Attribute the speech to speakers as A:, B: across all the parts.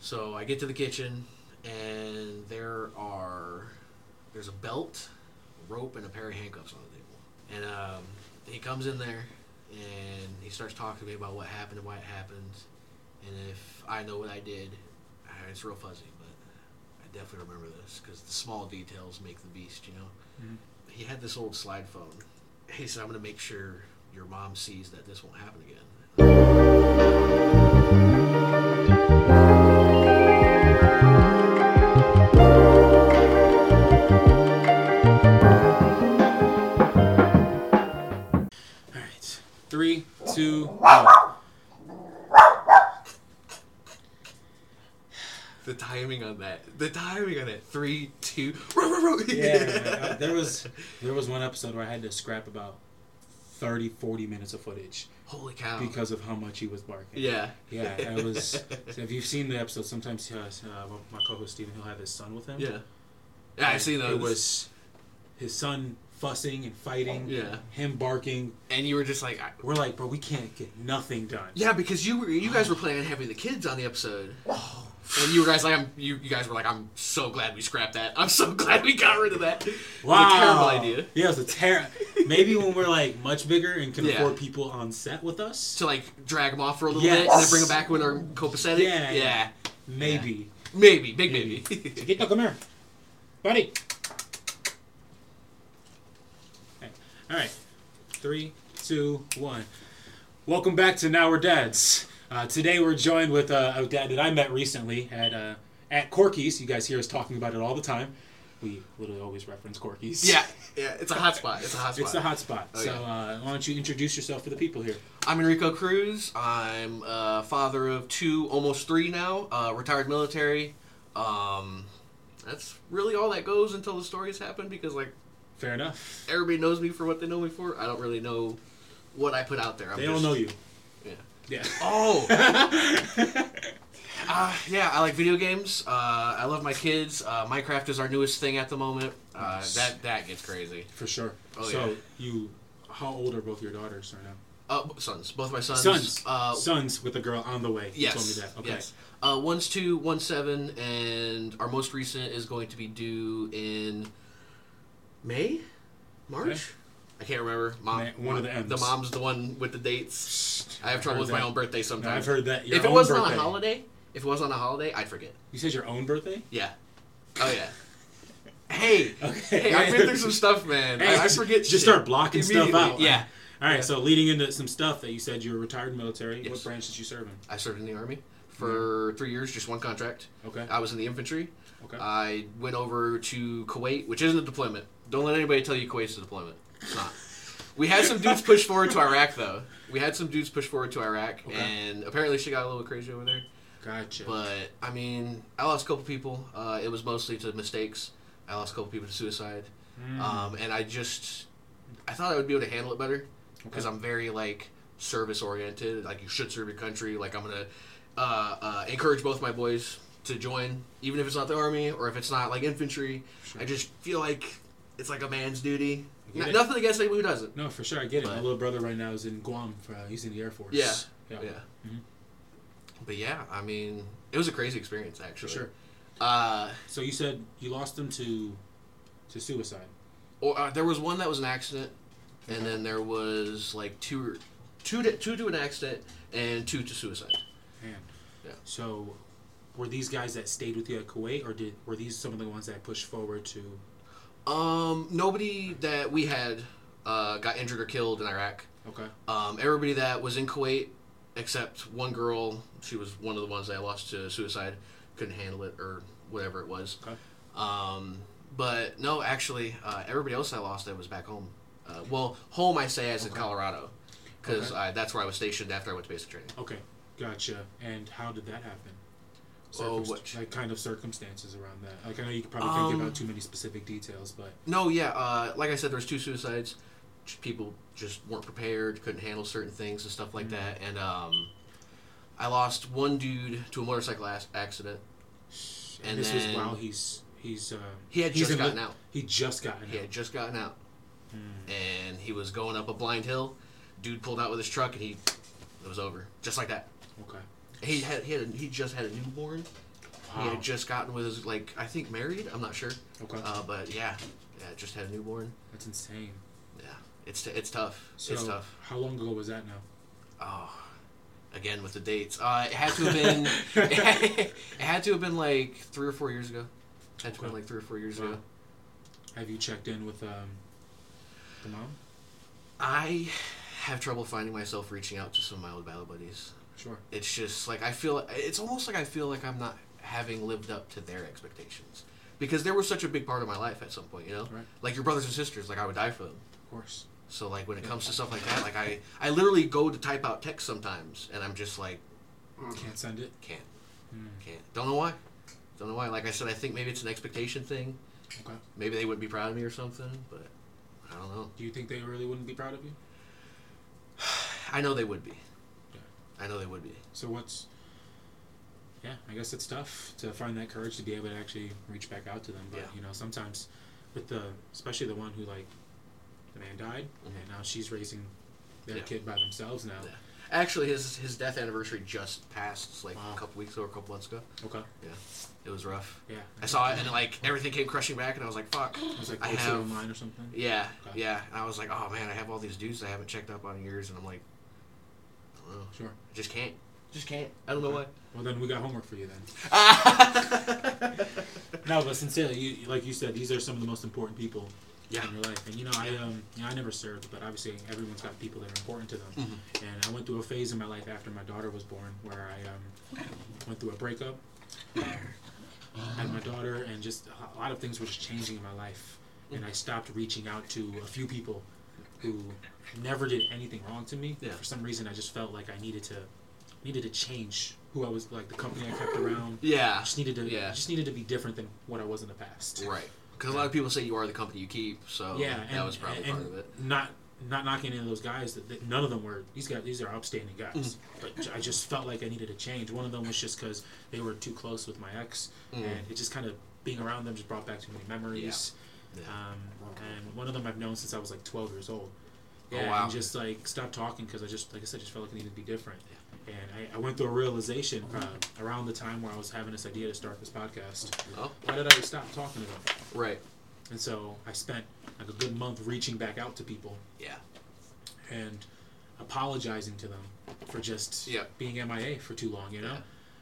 A: So I get to the kitchen, and there's a belt, a rope, and a pair of handcuffs on the table. And he comes in there, and he starts talking to me about what happened and why it happened, and if I know what I did. It's real fuzzy, but I definitely remember this because the small details make the beast, you know? Mm-hmm. He had this old slide phone. He said, I'm going to make sure your mom sees that this won't happen again.
B: All right. 3, 2, 1.
A: The timing on that. 3, 2.
B: Yeah, there was one episode where I had to scrap about 30, 40 minutes of footage.
A: Holy cow.
B: Because of how much he was barking.
A: Yeah.
B: Yeah, it was... If you've seen the episode, sometimes my co-host Steven, he'll have his son with him.
A: Yeah. Yeah, I've seen those.
B: It was his son fussing and fighting.
A: Yeah.
B: Him barking.
A: And you were just like...
B: We're like, bro, we can't get nothing done.
A: Yeah, because you guys were planning on having the kids on the episode. Oh. And you guys you guys were like, I'm so glad we scrapped that. I'm so glad we got rid of that.
B: Wow.
A: It was a terrible idea.
B: Yeah, it was a terrible... Maybe when we're like much bigger and can afford people on set with us.
A: To like drag them off for a little bit and then bring them back when they're copacetic.
B: Yeah. Maybe.
A: Yeah. Maybe. Big maybe.
B: Chiquito, come here. Buddy. Okay. All right. 3, 2, 1. Welcome back to Now We're Dads. Today we're joined with a dad that I met recently at Corky's. You guys hear us talking about it all the time. We literally always reference Corky's.
A: Yeah, it's a hot spot. It's the
B: hot spot. Oh, so why don't you introduce yourself for the people here?
A: I'm Enrico Cruz. I'm a father of 2, almost 3 now, retired military. That's really all that goes until the stories happen because, like...
B: Fair enough.
A: Everybody knows me for what they know me for. I don't really know what I put out there.
B: They don't know you.
A: Yeah. Oh! Yeah, I like video games. I love my kids. Minecraft is our newest thing at the moment. That gets crazy.
B: For sure.
A: Oh,
B: so, how old are both your daughters right now?
A: Sons. Both my sons.
B: Sons with a girl on the way.
A: Yes.
B: You told me that. Okay.
A: Yes. One's 2, one's 7, and our most recent is going to be due in May? March?
B: Okay.
A: I can't remember.
B: One of the M's.
A: The mom's the one with the dates. I have trouble with my own birthday sometimes.
B: No, I've heard that.
A: If it wasn't on a holiday, I'd forget.
B: You said your own birthday?
A: Yeah. Oh yeah. Hey,
B: okay.
A: Hey, I've been through some stuff, man.
B: Hey,
A: I forget.
B: Just start blocking stuff out.
A: Yeah.
B: All right. So leading into some stuff that you said you were retired military.
A: Yes.
B: What branch did you serve in?
A: I served in the Army for 3 years, just one contract.
B: Okay.
A: I was in the infantry.
B: Okay.
A: I went over to Kuwait, which isn't a deployment. Don't let anybody tell you Kuwait's a deployment. It's not. We had some dudes push forward to Iraq, though.
B: Okay.
A: And apparently she got a little crazy over there.
B: Gotcha.
A: But, I mean, I lost a couple people. It was mostly to mistakes. I lost a couple people to suicide. And I thought I would be able to handle it better. Because I'm very, like, service-oriented. Like, you should serve your country. Like, I'm going to encourage both my boys to join, even if it's not the Army or if it's not, like, infantry. Sure. I just feel like it's like a man's duty. Nothing against anybody who doesn't.
B: No, for sure, I get it. My little brother right now is in Guam. He's in the Air Force.
A: Yeah.
B: Mm-hmm.
A: But yeah, I mean, it was a crazy experience, actually.
B: For sure. So you said you lost them to suicide.
A: Or there was one that was an accident, and then there was like two to an accident and 2 to suicide.
B: Man.
A: Yeah.
B: So were these guys that stayed with you at Kuwait, or were these some of the ones that pushed forward to?
A: Nobody that we had got injured or killed in Iraq.
B: Okay.
A: Everybody that was in Kuwait, except one girl, she was one of the ones that I lost to suicide, couldn't handle it or whatever it was.
B: Okay.
A: But no, actually, everybody else I lost that was back home. Home I say as in Colorado, because that's where I was stationed after I went to basic training.
B: Okay, gotcha. And how did that happen? Like kind of circumstances around that. Like I know you probably can't give out too many specific details, but
A: no, yeah. Like I said, there was 2 suicides. People just weren't prepared, couldn't handle certain things and stuff like that. And I lost one dude to a motorcycle accident.
B: And this was while he had
A: just gotten out.
B: He just gotten out.
A: He had just gotten out, and he was going up a blind hill. Dude pulled out with his truck, and it was over just like that.
B: Okay.
A: He just had a newborn, He had just gotten with his, like, I think married. I'm not sure.
B: Okay.
A: But yeah, just had a newborn.
B: That's insane.
A: Yeah, it's tough.
B: So
A: it's tough.
B: How long ago was that now?
A: Oh, again with the dates. It had to have been. It had to have been like 3 or 4 years ago. Had to have been like 3 or 4 years ago.
B: Have you checked in with the mom?
A: I have trouble finding myself reaching out to some of my old battle buddies.
B: Sure.
A: It's just like it's almost like I feel like I'm not having lived up to their expectations because they were such a big part of my life at some point. You know,
B: right.
A: Like your brothers and sisters. Like I would die for them.
B: Of course.
A: So like when it comes to stuff like that, like I literally go to type out text sometimes, and I'm just like,
B: can't send it.
A: Can't. Don't know why. Don't know why. Like I said, I think maybe it's an expectation thing.
B: Okay.
A: Maybe they wouldn't be proud of me or something, but I don't know.
B: Do you think they really wouldn't be proud of you?
A: I know they would be.
B: Yeah.
A: I know they would be.
B: So yeah, I guess it's tough to find that courage to be able to actually reach back out to them. But, sometimes with especially the one who, like, the man died, and now she's raising their kid by themselves now.
A: Yeah. Actually, his death anniversary just passed, like, a couple weeks ago or a couple months ago.
B: Okay.
A: Yeah. It was rough.
B: Yeah.
A: I saw it, and, like, everything came crushing back, and I was like, fuck.
B: It was, like, posted online or something?
A: Yeah.
B: Okay.
A: Yeah. And I was like, oh, man, I have all these dudes I haven't checked up on in years, and I'm like, I don't know.
B: Sure.
A: I just can't. Just can't. I don't know why.
B: Well, then we got homework for you then. No, but sincerely, like you said, these are some of the most important people in your life. And I never served, but obviously everyone's got people that are important to them.
A: Mm-hmm.
B: And I went through a phase in my life after my daughter was born where I went through a breakup. Had my daughter, and just a lot of things were just changing in my life. And I stopped reaching out to a few people who never did anything wrong to me.
A: Yeah.
B: For some reason, I just felt like I needed to change who I was, like the company I kept around.
A: Yeah.
B: I just needed to be different than what I was in the past.
A: Right. Because a lot of people say you are the company you keep, so that was probably part of it.
B: Not knocking any of those guys. That none of them were. These are upstanding guys. But I just felt like I needed a change. One of them was just because they were too close with my ex, and it just kind of being around them just brought back too many memories. Yeah. And one of them I've known since I was like 12 years old. Yeah,
A: oh, wow.
B: And just like stopped talking because I just felt like I needed to be different. And I went through a realization around the time where I was having this idea to start this podcast.
A: Oh.
B: Why did I stop talking to them?
A: Right.
B: And so I spent like a good month reaching back out to people. Yeah. And apologizing to them for just being MIA for too long, Yeah.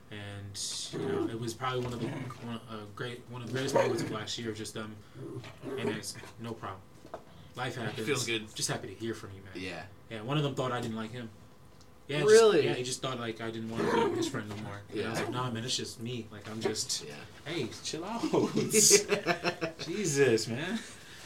B: And it was probably one of the greatest moments of last year, just them. And it's no problem. Life happens.
A: It feels good.
B: Just happy to hear from you, man.
A: Yeah.
B: Yeah. One of them thought I didn't like him. Yeah,
A: really?
B: He just thought like I didn't want to be his friend no more. Yeah. I was like, nah, man, it's just me. Like I'm just. Yeah. Hey, chill out. Jesus, man.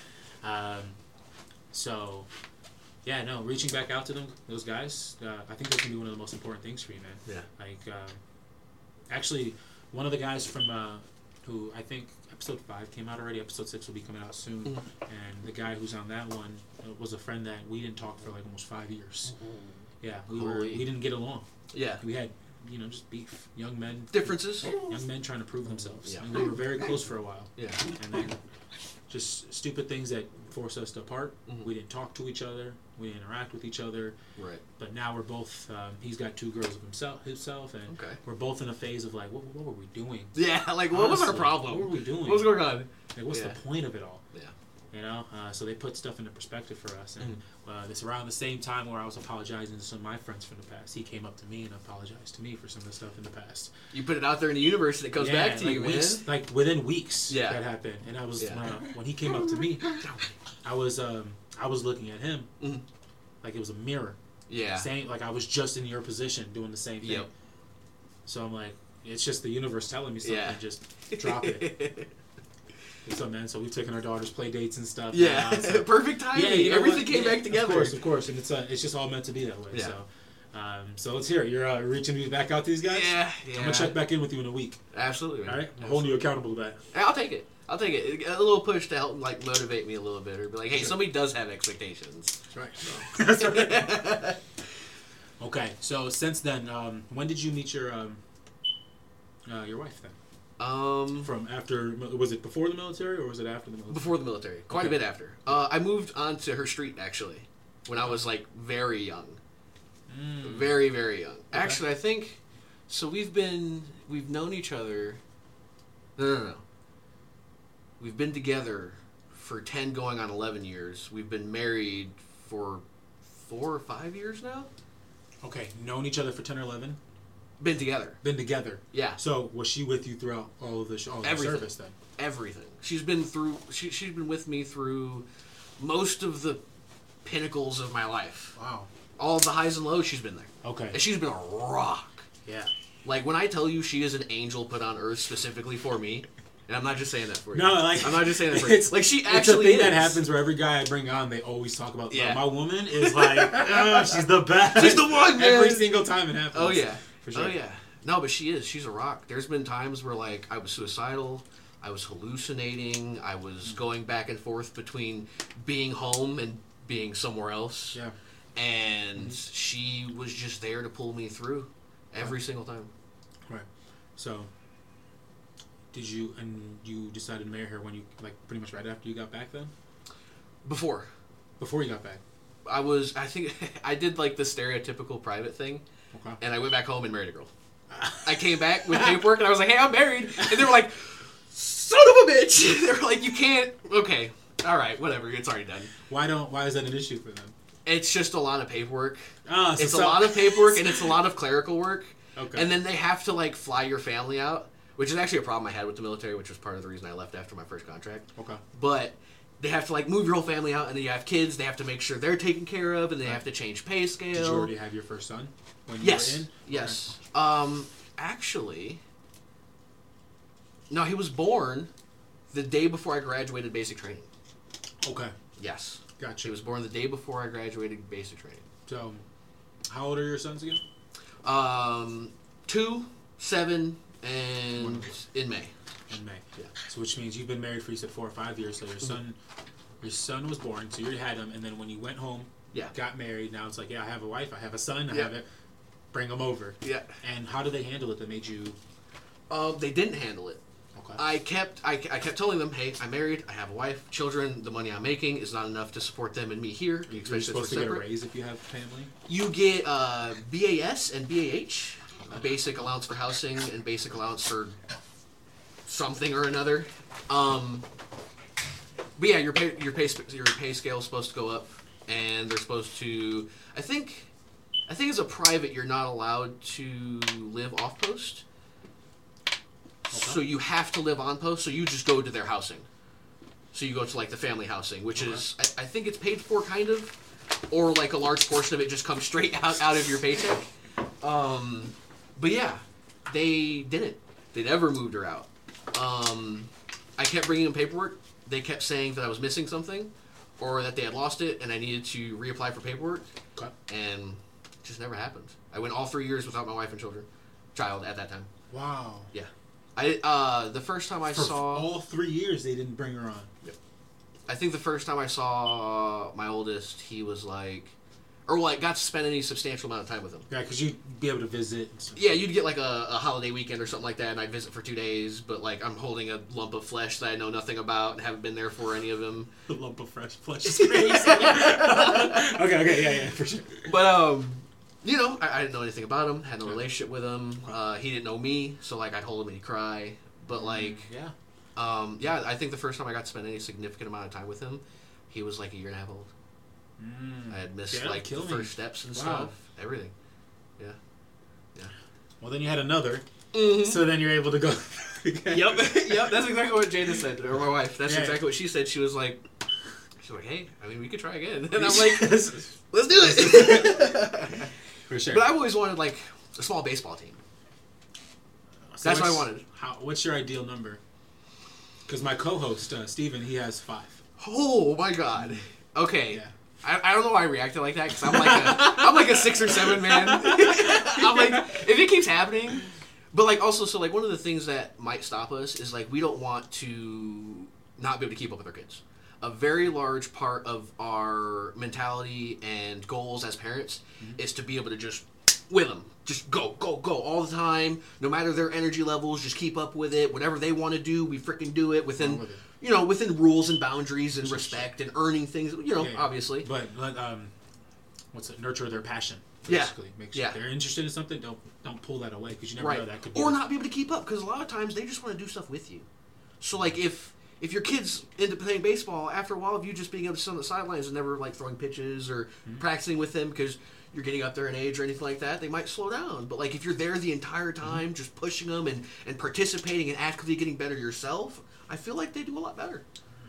B: So, yeah, no, reaching back out to them, those guys, I think that can be one of the most important things for you, man. Yeah. Like, actually, one of the guys from who I think episode 5 came out already. Episode 6 will be coming out soon. And the guy who's on that one was a friend that we didn't talk for like almost 5 years. Yeah, we didn't get along. Yeah. We had, just beef. Young men.
A: Differences.
B: Young men trying to prove themselves. Yeah. And we were very close for a while. Yeah. And then just stupid things that forced us apart. We didn't talk to each other. We didn't interact with each other. Right. But now we're both, he's got 2 girls of himself, and we're both in a phase of like, what were we doing? Yeah, like, what was our problem? What were we doing? What was going on? Like, what's the point of it all? Yeah. So they put stuff into perspective for us. And it's around the same time where I was apologizing to some of my friends from the past. He came up to me and apologized to me for some of the stuff in the past. You put it out there in the universe and it comes back to you, man. Like within weeks that happened. And I was, when he came up to me, I was looking at him like it was a mirror. Yeah. Saying, like I was just in your position doing the same thing. Yep. So I'm like, it's just the universe telling me something. Just drop it. So, man, so we've taken our daughters' play dates and stuff. Yeah, so, perfect timing. Yeah, everything came back together. Of course, and it's just all meant to be that way. Yeah. So let's hear it. You're reaching me back out to these guys. Yeah. I'm gonna check back in with you in a week. Absolutely. Man. All right, I'm holding you accountable to that. I'll take it. A little push to help like motivate me a little bit, or be like, hey, somebody does have expectations. That's right. So. That's right. Okay, so since then, when did you meet your wife then? From after, was it before the military or was it after the military? Before the military, quite a bit after. I moved onto her street actually when I was like very young, very very young. Okay. Actually, I think so. We've known each other
A: No. We've been together for 10 going on 11 years. We've been married for 4 or 5 years now.
B: Okay, known each other for 10 or 11?
A: Been together.
B: Been together.
A: Yeah.
B: So was she with you throughout all of the service then?
A: Everything. She's been with me through most of the pinnacles of my life.
B: Wow.
A: All of the highs and lows, she's been there.
B: Okay.
A: And she's been a rock.
B: Yeah.
A: Like, when I tell you she is an angel put on earth specifically for me, and I'm not just saying that for you.
B: No, like...
A: I'm not just saying that for you. Like, she actually
B: It's a thing
A: is.
B: that happens where every guy I bring on, they always talk about,
A: Yeah.
B: my woman is like, oh, she's the best.
A: She's the one, man.
B: Every single time it happens.
A: Oh, yeah.
B: For sure.
A: Oh, yeah. No, but she is. She's a rock. There's been times where, like, I was suicidal. I was hallucinating. I was going back and forth between being home and being somewhere else.
B: Yeah.
A: And she was just there to pull me through every single time.
B: Right. So, you decided to marry her when you, like, pretty much right after you got back then?
A: Before
B: you got back.
A: I think, I did, like, the stereotypical private thing.
B: Okay.
A: And I went back home and married a girl. I came back with paperwork and I was like, hey, I'm married. And they were like, son of a bitch. They were like, you can't. Okay. All right. Whatever. It's already done.
B: Why is that an issue for them?
A: It's just a lot of paperwork.
B: Oh,
A: it's a lot of paperwork and it's a lot of clerical work.
B: Okay.
A: And then they have to, like, fly your family out, which is actually a problem I had with the military, which was part of the reason I left after my first contract.
B: Okay.
A: But they have to, like, move your whole family out, and then you have kids. They have to make sure they're taken care of, and they have to change pay scale.
B: Did you already have your first son when you
A: Yes.
B: were in?
A: Yes. Actually, no, he was born the day before I graduated basic training.
B: Okay.
A: Yes.
B: Gotcha.
A: He was born the day before I graduated basic training.
B: So, how old are your sons again?
A: 2, 7, and in May.
B: In May.
A: Yeah.
B: So, which means you've been married for, you said, 4 or 5 years. So your son was born. So you already had him, and then when you went home, got married. Now it's like, yeah, I have a wife, I have a son, I have it. Bring them over.
A: Yeah.
B: And how did they handle it that made you?
A: They didn't handle it.
B: Okay.
A: I kept telling them, hey, I'm married, I have a wife, children. The money I'm making is not enough to support them and me here.
B: You're supposed to get a raise if you have family?
A: You get BAS and BAH, a basic allowance for housing and basic allowance for something or another. But yeah, your pay scale is supposed to go up, and they're supposed to. I think as a private, you're not allowed to live off post. Okay. So you have to live on post. So you just go to their housing. So you go to, like, the family housing, which is I think it's paid for, kind of, or like a large portion of it just comes straight out of your paycheck. But yeah, they didn't. They never moved her out. I kept bringing them paperwork. They kept saying that I was missing something, or that they had lost it, and I needed to reapply for paperwork.
B: Okay.
A: And it just never happened. I went all 3 years without my wife and child at that time.
B: Wow.
A: Yeah. The first time I
B: For
A: saw
B: all 3 years, they didn't bring her on.
A: Yep. I think the first time I saw my oldest, he was like, or like got to spend any substantial amount of time with him.
B: Yeah, because you'd be able to visit. And stuff.
A: Yeah, you'd get like a holiday weekend or something like that, and I'd visit for 2 days. But like I'm holding a lump of flesh that I know nothing about and haven't been there for any of them.
B: The lump of fresh flesh is crazy. okay, yeah, for sure.
A: But you know, I didn't know anything about him. Had no relationship with him. He didn't know me, so like I'd hold him and he'd cry. But like,
B: yeah,
A: I think the first time I got to spend any significant amount of time with him, he was like 1.5 years old. I had missed like the first steps and stuff, everything. Yeah.
B: Well, then you had another,
A: Mm-hmm.
B: so then you're able to go.
A: Yep. That's exactly what Jada said, or my wife. That's exactly what she said. She was like, hey, I mean, we could try again. And I'm like, let's do it.
B: For sure.
A: But I've always wanted like a small baseball team. So that's what I wanted.
B: What's your ideal number? Because my co-host Steven, he has 5.
A: Oh my god. Okay.
B: Yeah.
A: I don't know why I reacted like that, because I'm like a 6 or 7 man. I'm like, if it keeps happening. But like also, so like one of the things that might stop us is like we don't want to not be able to keep up with our kids. A very large part of our mentality and goals as parents is to be able to just with them. Just go all the time. No matter their energy levels, just keep up with it. Whatever they want to do, we freaking do it within, within rules and boundaries and respect and earning things. Obviously.
B: But nurture their passion. basically. Make sure
A: Yeah.
B: if they're interested in something, don't pull that away because you never know that could be.
A: Or not be able to keep up because a lot of times they just want to do stuff with you. So like if your kid's into playing baseball, after a while of you just being able to sit on the sidelines and never like throwing pitches or practicing with them because you're getting up there in age or anything like that, they might slow down. But like if you're there the entire time, just pushing them and participating and actively getting better yourself, I feel like they do a lot better.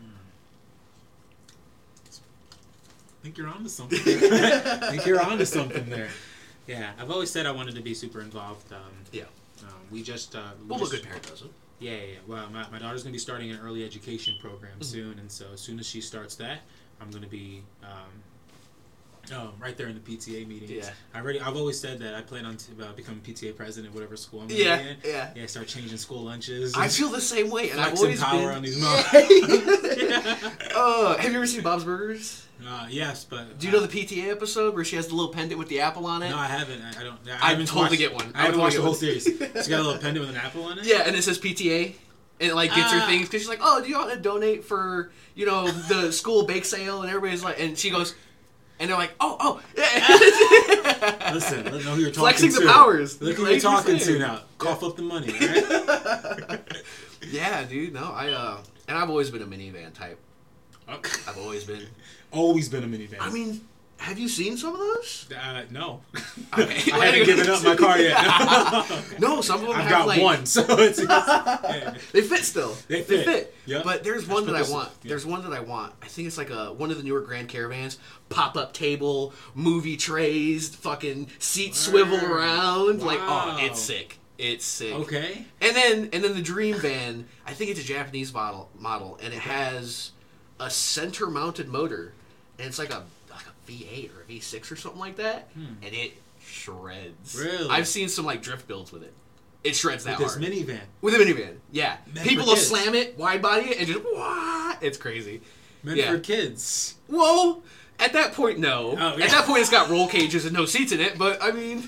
B: I think you're onto something. I think you're onto something there. Yeah, I've always said I wanted to be super involved. We just.
A: Well, a good parent doesn't.
B: Yeah. Well, my daughter's going to be starting an early education program soon, and so as soon as she starts that, I'm going to be right there in the PTA meetings.
A: Yeah.
B: I've always said that I plan on becoming PTA president, whatever school I'm going
A: Yeah,
B: to be in.
A: yeah.
B: Yeah, start changing school lunches.
A: I feel the same way, and I've
B: flexing
A: always
B: power
A: been.
B: on these
A: Have you ever seen Bob's Burgers?
B: Yes, but
A: Do you know the PTA episode where she has the little pendant with the apple on it?
B: No, I haven't. I don't.
A: I'm told to get one.
B: I haven't watched the whole series. She got a little pendant with an apple on it.
A: Yeah, and it says PTA, and it like gets her things because she's like, "Oh, do you want to donate for the school bake sale?" And everybody's like, and she goes, and they're like, "Oh, yeah."
B: Listen, let know who you're talking
A: Flexing
B: to.
A: the powers.
B: Look who you're talking to now. Cough up the money, right?
A: Yeah, dude. No, and I've always been a minivan type.
B: Okay.
A: I've always been.
B: Always been a minivan.
A: I mean, have you seen some of those?
B: No.
A: Okay.
B: I haven't given up my car yet.
A: No, some of them
B: I've
A: have
B: got
A: like
B: one, so it's yeah.
A: They fit still.
B: They fit.
A: Yeah. But there's one that I want. There's one that I want. I think it's like one of the newer Grand Caravans. Pop-up table, movie trays, fucking seats swivel around.
B: Wow.
A: Like, oh, it's sick. It's sick.
B: Okay.
A: And then the Dream Van, I think it's a Japanese model, and it has a center-mounted motor, and it's like a V8 or a V6 or something like that, and it shreds.
B: Really?
A: I've seen some like drift builds with it. It shreds that
B: With
A: hard.
B: this minivan.
A: With a minivan, yeah.
B: Meant
A: People
B: for
A: will
B: kids.
A: slam it, wide body it, and just wah! It's crazy.
B: Meant for kids.
A: Whoa! At that point, no.
B: Oh, yeah.
A: At that point, it's got roll cages and no seats in it. But I mean,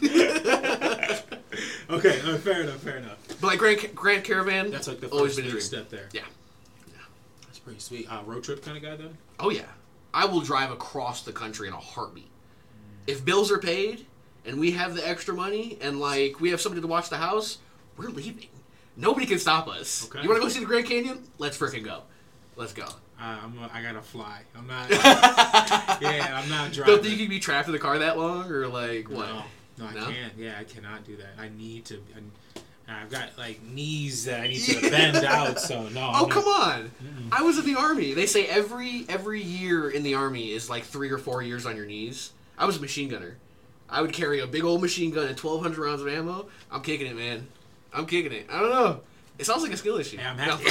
B: Okay, fair enough.
A: but like Grand Caravan,
B: That's like the
A: always
B: first
A: been a
B: big
A: dream.
B: step there.
A: Yeah.
B: That's pretty sweet. Road trip kind of guy, though?
A: Oh yeah, I will drive across the country in a heartbeat. If bills are paid and we have the extra money and like we have somebody to watch the house, we're leaving. Nobody can stop us.
B: Okay.
A: You want to go see the Grand Canyon? Let's freaking go. Let's go.
B: I gotta fly. I'm not. Yeah, I'm not driving.
A: Don't think you can be trapped in the car that long or like what?
B: No, I
A: No?
B: can't. Yeah, I cannot do that. I need to. I've got like knees that I need to bend out. So no.
A: Oh, come on! I was in the Army. They say every year in the Army is like 3 or 4 years on your knees. I was a machine gunner. I would carry a big old machine gun and 1,200 rounds of ammo. I'm kicking it, man. I'm kicking it. I don't know. It sounds like a skill issue.
B: Yeah, I'm happy.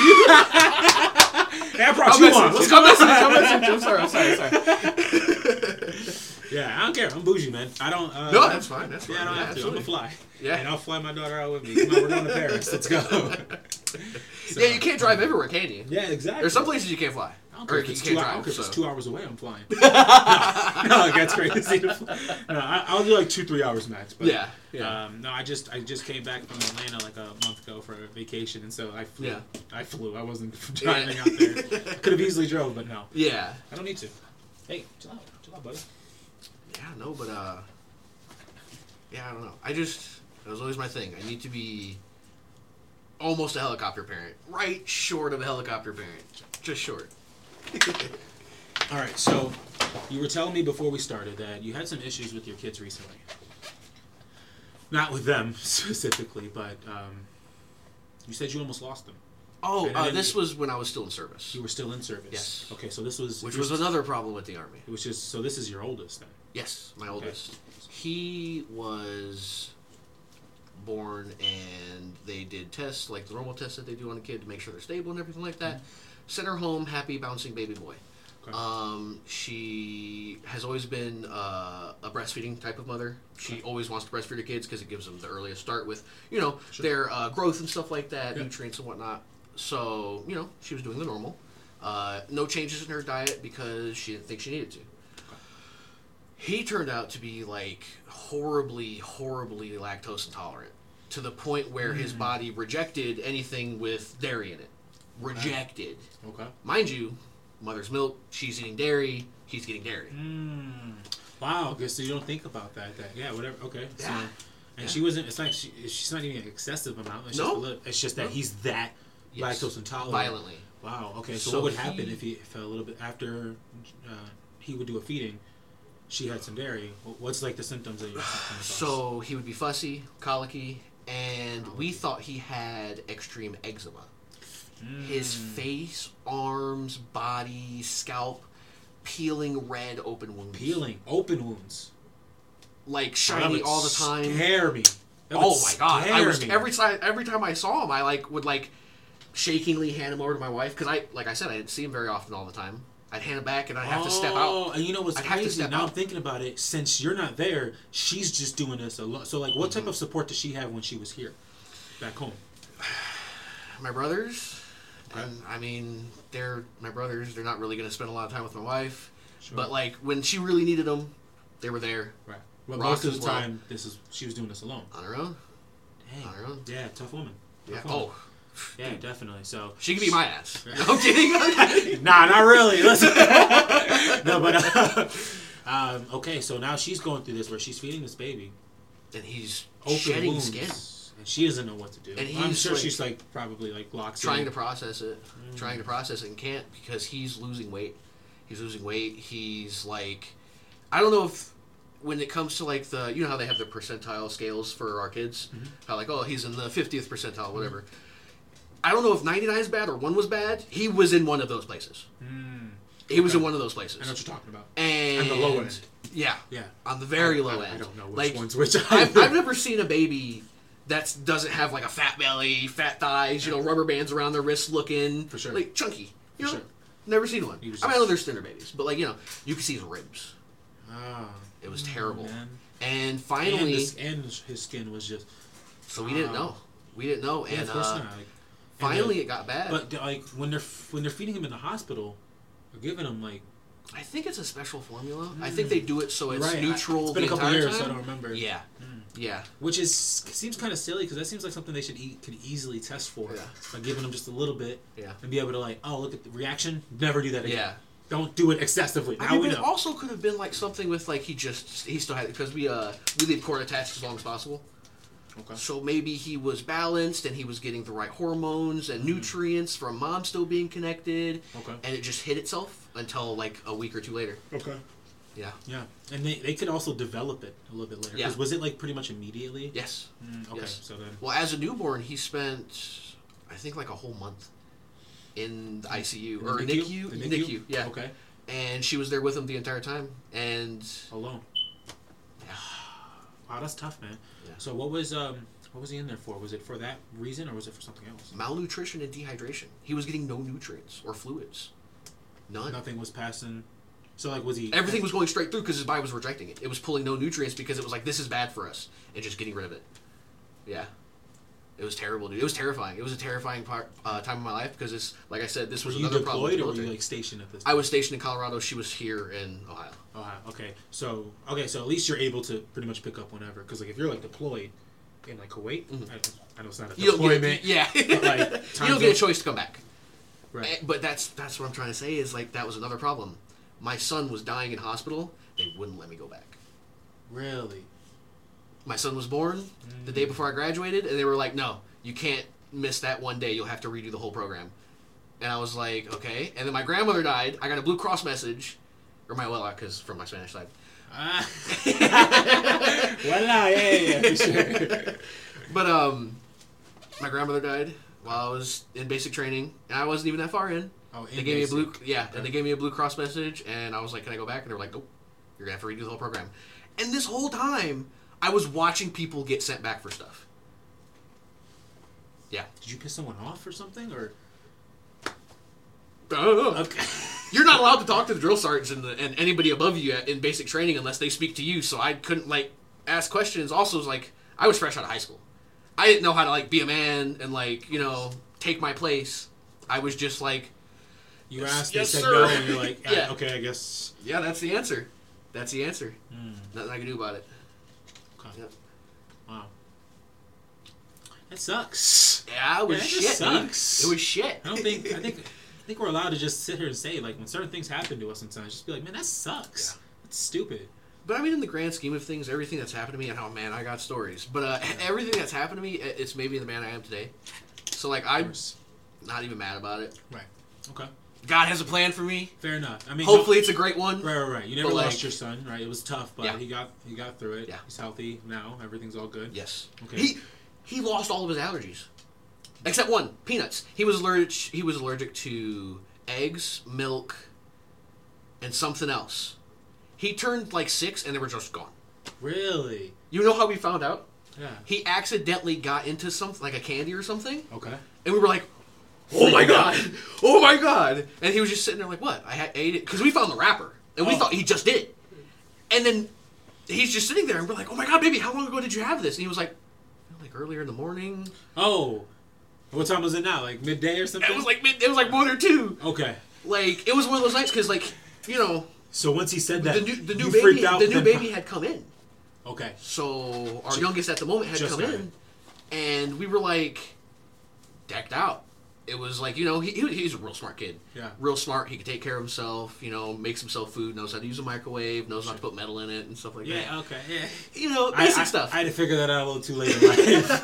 A: No.
B: Yeah, I brought you on.
A: Let's go message. I'm sorry.
B: Yeah, I don't care. I'm bougie, man. I don't.
A: No, that's fine. That's fine.
B: Yeah, I don't have to.
A: absolutely.
B: I'm gonna fly.
A: Yeah.
B: And I'll fly my daughter out with me. Come on, we're going to Paris. Let's go. So,
A: Yeah, you can't drive everywhere, can you?
B: Yeah, exactly.
A: There's some places you can't fly.
B: I don't care
A: Or
B: if
A: you
B: it's
A: can't
B: 2
A: drive.
B: hours. I don't care if it's
A: so.
B: 2 hours away. I'm flying. No, that's crazy. To fly. No, I'll do like 2-3 hours max. But,
A: Yeah.
B: no, I just came back from Atlanta like a month ago for a vacation, and so I flew.
A: Yeah.
B: I flew. I wasn't driving out there. Could have easily drove, but no.
A: Yeah.
B: I don't need to. Hey, chill out, buddy.
A: Yeah, no, but yeah, I don't know. That was always my thing. I need to be almost a helicopter parent, right short of a helicopter parent, just short.
B: All right, so you were telling me before we started that you had some issues with your kids recently. Not with them specifically, but you said you almost lost them.
A: Oh,
B: And then
A: this was when I was still in service.
B: You were still in service.
A: Yes.
B: Okay, so this was
A: Which was another problem with the Army.
B: It was just so this is your oldest then.
A: Yes, my oldest. He was born and they did tests, like the normal tests that they do on a kid to make sure they're stable and everything like that. Sent her home, happy, bouncing baby boy.
B: Okay.
A: She has always been a breastfeeding type of mother. She always wants to breastfeed her kids because it gives them the earliest start with, their growth and stuff like that, nutrients and whatnot. So, she was doing the normal. No changes in her diet because she didn't think she needed to. He turned out to be like horribly, horribly lactose intolerant to the point where his body rejected anything with dairy in it. Rejected.
B: Okay.
A: Mind you, mother's milk, she's eating dairy, he's getting dairy.
B: Wow. Okay, so you don't think about that. Yeah, whatever. Okay.
A: Yeah.
B: So, and she wasn't. It's like she's not even an excessive amount. It's
A: No.
B: just a little, it's just that he's that lactose intolerant.
A: Violently.
B: Wow. Okay. So
A: So
B: what would happen if he fell a little bit after he would do a feeding? She had some dairy. What's like the symptoms that you're coming across?
A: So he would be fussy, colicky, and we thought he had extreme eczema. His face, arms, body, scalp, peeling red open wounds.
B: Peeling open wounds.
A: Like
B: That
A: shiny
B: would
A: all the time.
B: Scare me. That would
A: Oh my god! I was
B: scare me.
A: every time I saw him, I would shakingly hand him over to my wife because like I said, I didn't see him very often all the time. I'd hand him back and I'd have to step out.
B: Oh, and you know what's
A: I'd have to
B: crazy?
A: step
B: Now
A: out.
B: I'm thinking about it. Since you're not there, she's just doing this alone. So like, what
A: Mm-hmm.
B: type of support does she have when she was here, back home?
A: My brothers,
B: Okay.
A: and I mean, they're my brothers. They're not really going to spend a lot of time with my wife,
B: Sure.
A: but like when she really needed them, they were there
B: Right. Well,
A: Ross
B: most of
A: as
B: the
A: well.
B: time, she was doing this alone.
A: on her own.
B: Dang.
A: On her own.
B: Yeah, tough woman.
A: Yeah.
B: Tough woman.
A: Oh,
B: Yeah, definitely. So
A: she could be my ass. No, I'm kidding.
B: nah, not really. Listen. No, but okay. So now she's going through this where she's feeding this baby
A: And he's
B: open
A: shedding
B: wounds,
A: skin,
B: and she doesn't know what to do.
A: And
B: I'm
A: he's
B: sure
A: like-
B: she's like probably like locked
A: trying
B: in.
A: to process it, and can't because he's losing weight. He's losing weight. He's like, I don't know if when it comes to like the, you know how they have the percentile scales for our kids, how like, oh, he's in the 50th percentile, whatever. I don't know if 99 is bad or 1 was bad. He was in one of those places. He was in one of those places.
B: I know what you're talking about.
A: And
B: the low end.
A: Yeah.
B: Yeah.
A: On the very
B: I-
A: low
B: I
A: end.
B: don't know which
A: like,
B: one's which.
A: I've never seen a baby that doesn't have like a fat belly, fat thighs, you know, rubber bands around their wrists looking
B: For sure.
A: like chunky. You know,
B: sure.
A: never seen one.
B: He was
A: I mean, I know
B: just-
A: they're thinner babies, but like, you know, you can see his ribs.
B: Ah,
A: It was terrible.
B: man.
A: And finally,
B: and his skin was just.
A: so we didn't know. We didn't know,
B: Yeah,
A: and
B: of course not. Like,
A: finally it got bad.
B: but like when they're feeding him in the hospital, they're giving him like.
A: I think it's a special formula. I think they do it so it's
B: Right.
A: neutral
B: It's been
A: the
B: a couple
A: entire
B: years,
A: time.
B: so I don't remember.
A: Yeah, yeah.
B: Which seems kind of silly because that seems like something they could easily test for
A: Yeah.
B: by giving them just a little bit
A: Yeah.
B: and be able to like, oh, look at the reaction. Never do that again.
A: Yeah.
B: Don't do it excessively.
A: I
B: Now
A: mean,
B: we
A: but
B: know.
A: it also could have been like something with like he still had, because we leave cord attached as long as possible.
B: Okay.
A: So maybe he was balanced and he was getting the right hormones and nutrients from mom still being connected.
B: Okay.
A: And it just hit itself until like a week or two later.
B: Okay.
A: Yeah.
B: Yeah, and they could also develop it a little bit later.
A: Yeah.
B: 'Cause was it like pretty much immediately?
A: Yes.
B: Okay.
A: Yes.
B: So then.
A: Well, as a newborn, he spent, I think, like a whole month in the ICU
B: In
A: or
B: the
A: NICU.
B: The
A: NICU. Yeah.
B: Okay.
A: And she was there with him the entire time. And
B: Alone.
A: yeah.
B: Wow, that's tough, man.
A: Yeah.
B: So what was he in there for? Was it for that reason or was it for something else?
A: Malnutrition and dehydration. He was getting no nutrients or fluids. None.
B: Nothing was passing. So like, was he?
A: Everything was going straight through because his body was rejecting it. It was pulling no nutrients because it was like, this is bad for us, and just getting rid of it. Yeah. It was terrible, dude. It was terrifying. It was a terrifying time of my life because, it's, like I said, this
B: Were
A: was
B: you
A: another problem with
B: deployed
A: the
B: or were you
A: military.
B: like stationed at this?
A: I was stationed in Colorado. She was here in Ohio.
B: Ohio. Okay. So at least you're able to pretty much pick up whenever. Because like if you're like deployed in like Kuwait, I know it's not a
A: You don't
B: deployment.
A: get, yeah.
B: But, like,
A: you
B: time
A: don't get a
B: zone-
A: choice to come back.
B: Right.
A: But that's what I'm trying to say is like that was another problem. My son was dying in hospital. They wouldn't let me go back.
B: Really.
A: My son was born the day before I graduated, and they were like, "No, you can't miss that one day. You'll have to redo the whole program." And I was like, "Okay." And then my grandmother died. I got a Blue Cross message, or my abuela, because from my Spanish side.
B: Ah. Voila, yeah, for sure.
A: But my grandmother died while I was in basic training, and I wasn't even that far in.
B: Oh,
A: They gave me a blue,
B: okay.
A: and they gave me a Blue Cross message, and I was like, "Can I go back?" And they were like, "Nope, you're gonna have to redo the whole program." And this whole time, I was watching people get sent back for stuff. Yeah,
B: Did you piss someone off or something, or?
A: I don't know.
B: Okay.
A: You're not allowed to talk to the drill sergeants and anybody above you in basic training unless they speak to you. So I couldn't like ask questions. Also, it was like I was fresh out of high school. I didn't know how to like be a man and like take my place. I was just like,
B: You asked,
A: Yes,
B: they said
A: sir.
B: no, and you're like,
A: Yeah.
B: okay, I guess.
A: yeah, that's the answer. That's the answer. Nothing I can do about it.
B: Okay.
A: Yep.
B: Wow. That sucks.
A: Yeah, it was
B: that
A: shit.
B: just
A: Dude.
B: sucks.
A: It was shit.
B: I think we're allowed to just sit here and say, like, when certain things happen to us sometimes, just be like, man, that sucks.
A: Yeah.
B: That's stupid.
A: But I mean, in the grand scheme of things, everything that's happened to me, and oh man, I got stories. But everything that's happened to me, it's made me the man I am today. So like, I'm not even mad about it.
B: Right. Okay.
A: God has a plan for me.
B: Fair enough. I mean,
A: hopefully it's a great one.
B: Right. You never lost your son, right? It was tough, but
A: yeah.
B: he got through it.
A: Yeah.
B: He's healthy now. Everything's all good.
A: Yes.
B: Okay.
A: He lost all of his allergies, except one: peanuts. He was allergic to eggs, milk, and something else. He turned like 6, and they were just gone.
B: Really?
A: You know how we found out?
B: Yeah.
A: He accidentally got into something like a candy or something.
B: Okay.
A: And we were like, "Oh my god! Oh my god!" And he was just sitting there like, "What? I ate it," because we found the wrapper, and we thought he just did it. And then he's just sitting there, and we're like, "Oh my god, baby! How long ago did you have this?" And he was like earlier in the morning.
B: Oh. What time was it now? Like midday or something?
A: It was like 1 or 2.
B: Okay.
A: Like, it was one of those nights because, like, you know.
B: So once he said that,
A: the new
B: you freaked out.
A: The new baby had come in.
B: Okay.
A: So our youngest at the moment had come in, and we were like decked out. It was like, you know, he's a real smart kid.
B: Yeah.
A: Real smart. He could take care of himself. You know, makes himself food. Knows how to use a microwave. Knows not to put metal in it and stuff like that.
B: Yeah. Okay. Yeah.
A: You know, basic stuff.
B: I had to figure that out a little too late in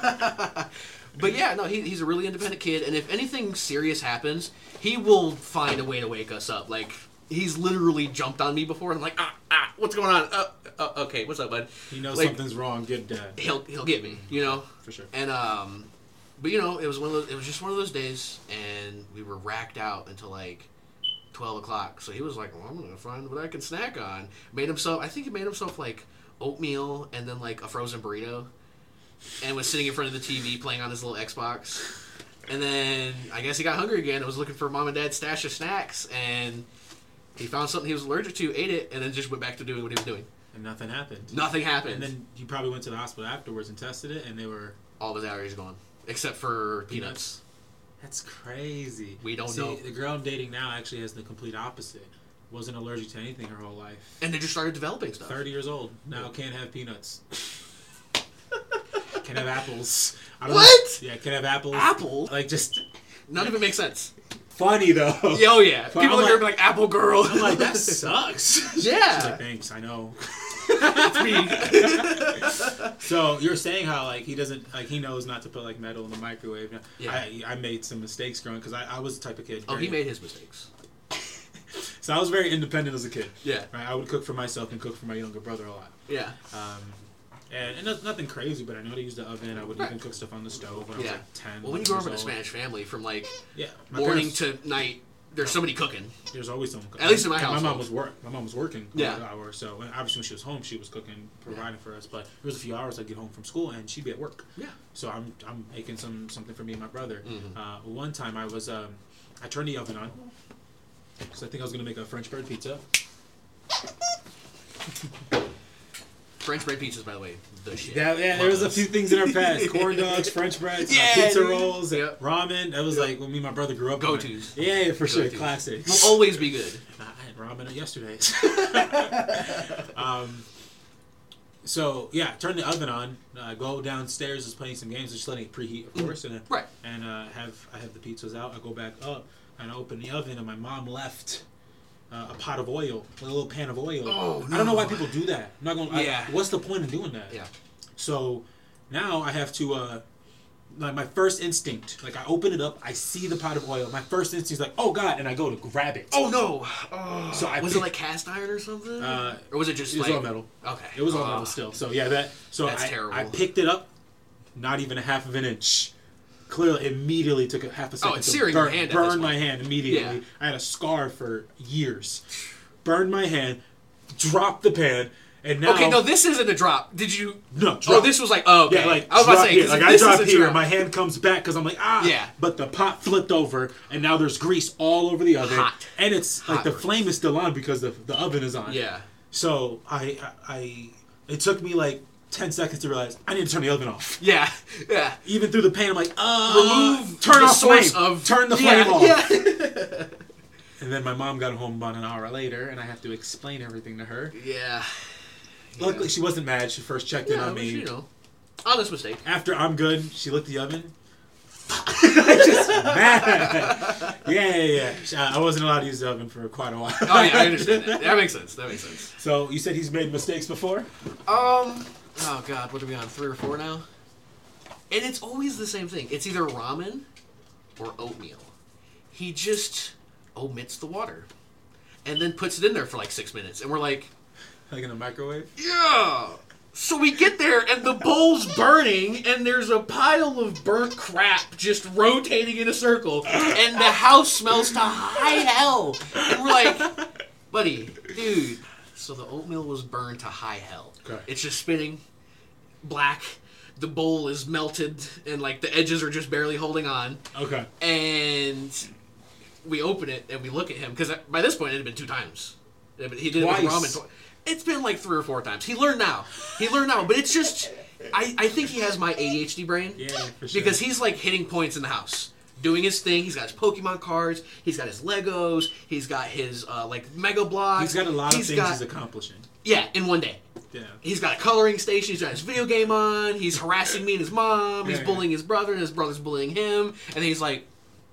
B: life.
A: But yeah, no, he's a really independent kid, and if anything serious happens, he will find a way to wake us up. Like, he's literally jumped on me before, and I'm like, what's going on? Okay, what's up, bud?
B: He knows
A: like,
B: something's wrong. Get dad.
A: He'll get me, you know.
B: For sure.
A: And but you know, it was just one of those days, and we were racked out until like 12 o'clock. So he was like, "Well, I'm gonna find what I can snack on." I think he made himself like oatmeal and then like a frozen burrito. And was sitting in front of the TV playing on his little Xbox. And then I guess he got hungry again and was looking for mom and dad's stash of snacks. And he found something he was allergic to, ate it, and then just went back to doing what he was doing.
B: And nothing happened.
A: Nothing happened.
B: And then you probably went to the hospital afterwards and tested it, and they were...
A: All of his allergies gone. Except for peanuts.
B: That's crazy.
A: We don't know.
B: The girl I'm dating now actually has the complete opposite. Wasn't allergic to anything her whole life.
A: And they just started developing stuff.
B: 30 years old. Now can't have peanuts. Can't have apples.
A: What?
B: Yeah, can't have apples.
A: Apples?
B: Like, just...
A: None of it makes sense.
B: Funny, though.
A: Oh, yeah. People are going to be like, "Apple girl."
B: I'm like, that sucks.
A: Yeah.
B: She's like, "Thanks, I know."
A: It's me.
B: So, you're saying how, like, he doesn't... Like, he knows not to put, like, metal in the microwave.
A: Yeah.
B: I made some mistakes growing, because I was the type of kid...
A: Oh, he made his mistakes.
B: So, I was very independent as a kid.
A: Yeah.
B: Right? I would cook for myself and cook for my younger brother a lot.
A: Yeah.
B: And nothing crazy, but I know how to use the oven. I would even cook stuff on the stove when I was like 10.
A: Well, when you grow up in a Spanish family, from like morning to night, there's somebody cooking.
B: There's always someone cooking.
A: At least in my house.
B: My mom was working.
A: Yeah.
B: Hours, so obviously when she was home, she was cooking, providing for us. But there was a few hours I'd get home from school and she'd be at work.
A: Yeah.
B: So I'm making something for me and my brother.
A: Mm-hmm.
B: One time I was I turned the oven on because I think I was gonna make a French bread pizza.
A: French bread pizzas, by the way, the shit.
B: Yeah, there was a few things in our past. Corn dogs, French breads, pizza rolls, ramen. That was like when me and my brother grew up.
A: Go-tos.
B: Yeah, for sure. Classics.
A: Will always be good.
B: I had ramen yesterday. So, yeah, turn the oven on. Go downstairs, just playing some games, just letting it preheat, of course. And, And I have the pizzas out. I go back up and I open the oven, and my mom left a pot of oil, a little pan of oil.
A: Oh, no.
B: I don't know why people do that. I'm not gonna.
A: Yeah.
B: What's the point of doing that?
A: Yeah.
B: So now I have to. Like my first instinct, like I open it up, I see the pot of oil. My first instinct is like, "Oh God!" and I go to grab it.
A: Oh no! Oh.
B: So
A: was it like cast iron or something? Or was it just?
B: It was
A: like...
B: all metal.
A: Okay.
B: It was all metal still. So yeah, that's
A: terrible.
B: I picked it up, not even a half of an inch. Clearly, immediately took a half a second
A: it's
B: to
A: searing your hand.
B: Burn my hand immediately.
A: Yeah.
B: I had a scar for years. Burned my hand, dropped the pan, and now.
A: Okay, no, this isn't a drop. Did you?
B: No, drop.
A: Oh, this was like okay.
B: Yeah, like
A: I was about to say,
B: here. Like I drop here, my hand comes back because I'm like
A: Yeah.
B: But the pot flipped over, and now there's grease all over the oven,
A: Hot.
B: and it's like the flame is still on because the oven is on.
A: Yeah.
B: So it took me like 10 seconds to realize I need to turn the oven off.
A: Yeah. Yeah.
B: Even through the pain, I'm like,
A: turn
B: the
A: off
B: source
A: flame.
B: Turn the flame off.
A: Yeah.
B: And then my mom got home about an hour later, and I have to explain everything to her.
A: Yeah.
B: Luckily, she wasn't mad. She first checked in on me.
A: You know, honest mistake.
B: After I'm good, she lit the oven. Man. Yeah. I wasn't allowed to use the oven for quite a while.
A: Oh yeah, I understand that. That makes sense.
B: So you said he's made mistakes before?
A: Oh God, what are we on? 3 or 4 now? And it's always the same thing. It's either ramen or oatmeal. He just omits the water and then puts it in there for like 6 minutes, and we're like,
B: in a microwave?
A: yeah. So we get there, and the bowl's burning, and there's a pile of burnt crap just rotating in a circle, and the house smells to high hell. And we're like, buddy, dude. So the oatmeal was burned to high hell.
B: Okay.
A: It's just spinning, black. The bowl is melted, and like the edges are just barely holding on.
B: Okay.
A: And we open it, and we look at him, because by this point it had been 2 times. He did
B: Twice.
A: it with ramen. It's been like 3 or 4 times. He learned now. But it's just, I think he has my ADHD brain.
B: Yeah, for sure.
A: Because he's like hitting points in the house, doing his thing. He's got his Pokemon cards. He's got his Legos. He's got his like Mega Blocks.
B: He's got a lot of things he's accomplishing.
A: Yeah, in one day.
B: Yeah.
A: He's got a coloring station. He's got his video game on. He's harassing me and his mom. He's bullying his brother, and his brother's bullying him. And then he's like,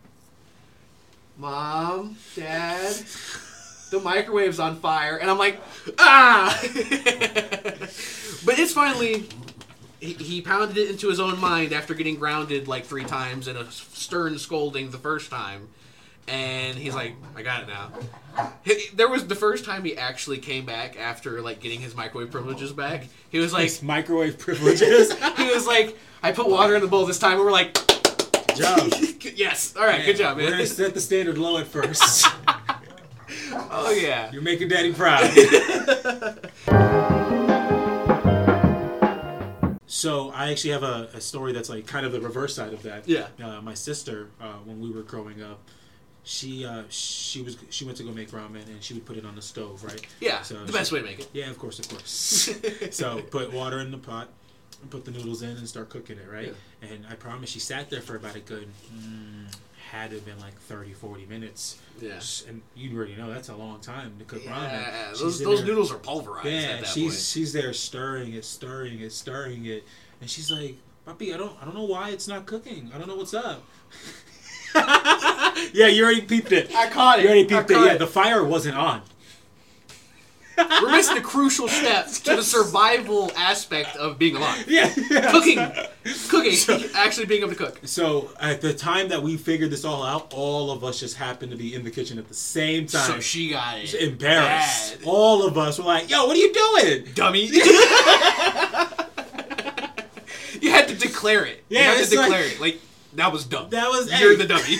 A: Mom, Dad, the microwave's on fire. And I'm like, ah! But it's finally, he pounded it into his own mind after getting grounded like 3 times and a stern scolding the first time. And he's like, I got it now. There was the first time he actually came back after like getting his microwave privileges back. He was like,
B: his microwave privileges?
A: He was like, I put water in the bowl this time, and we're like,
B: good job.
A: Yes. All right, good job, man.
B: We're going to set the standard low at first.
A: Oh, yeah.
B: You're making Daddy proud. So I actually have a story that's like kind of the reverse side of that.
A: Yeah.
B: My sister, when we were growing up, she went to go make ramen, and she would put it on the stove, right?
A: Yeah,
B: so
A: the best way to make it.
B: Yeah, of course. So put water in the pot, and put the noodles in, and start cooking it, right? Yeah. And I promise, she sat there for about a good, had to have been like 30, 40 minutes.
A: Yeah.
B: And you already know that's a long time to cook ramen.
A: Yeah, those noodles are pulverized at that point.
B: She's there stirring it, and she's like, Papi, I don't know why it's not cooking. I don't know what's up. Yeah, you already peeped it.
A: I caught it.
B: You already peeped it. Yeah, the fire wasn't on.
A: We're missing a crucial step to the survival aspect of being alive.
B: Yeah.
A: Cooking, actually being able to cook.
B: So at the time that we figured this all out, all of us just happened to be in the kitchen at the same time.
A: So she got it.
B: Embarrassed.
A: Bad.
B: All of us were like, "Yo, what are you doing,
A: dummy?" You had to declare it.
B: Yeah,
A: you had to declare it. Like, that was dumb. You're the dummy.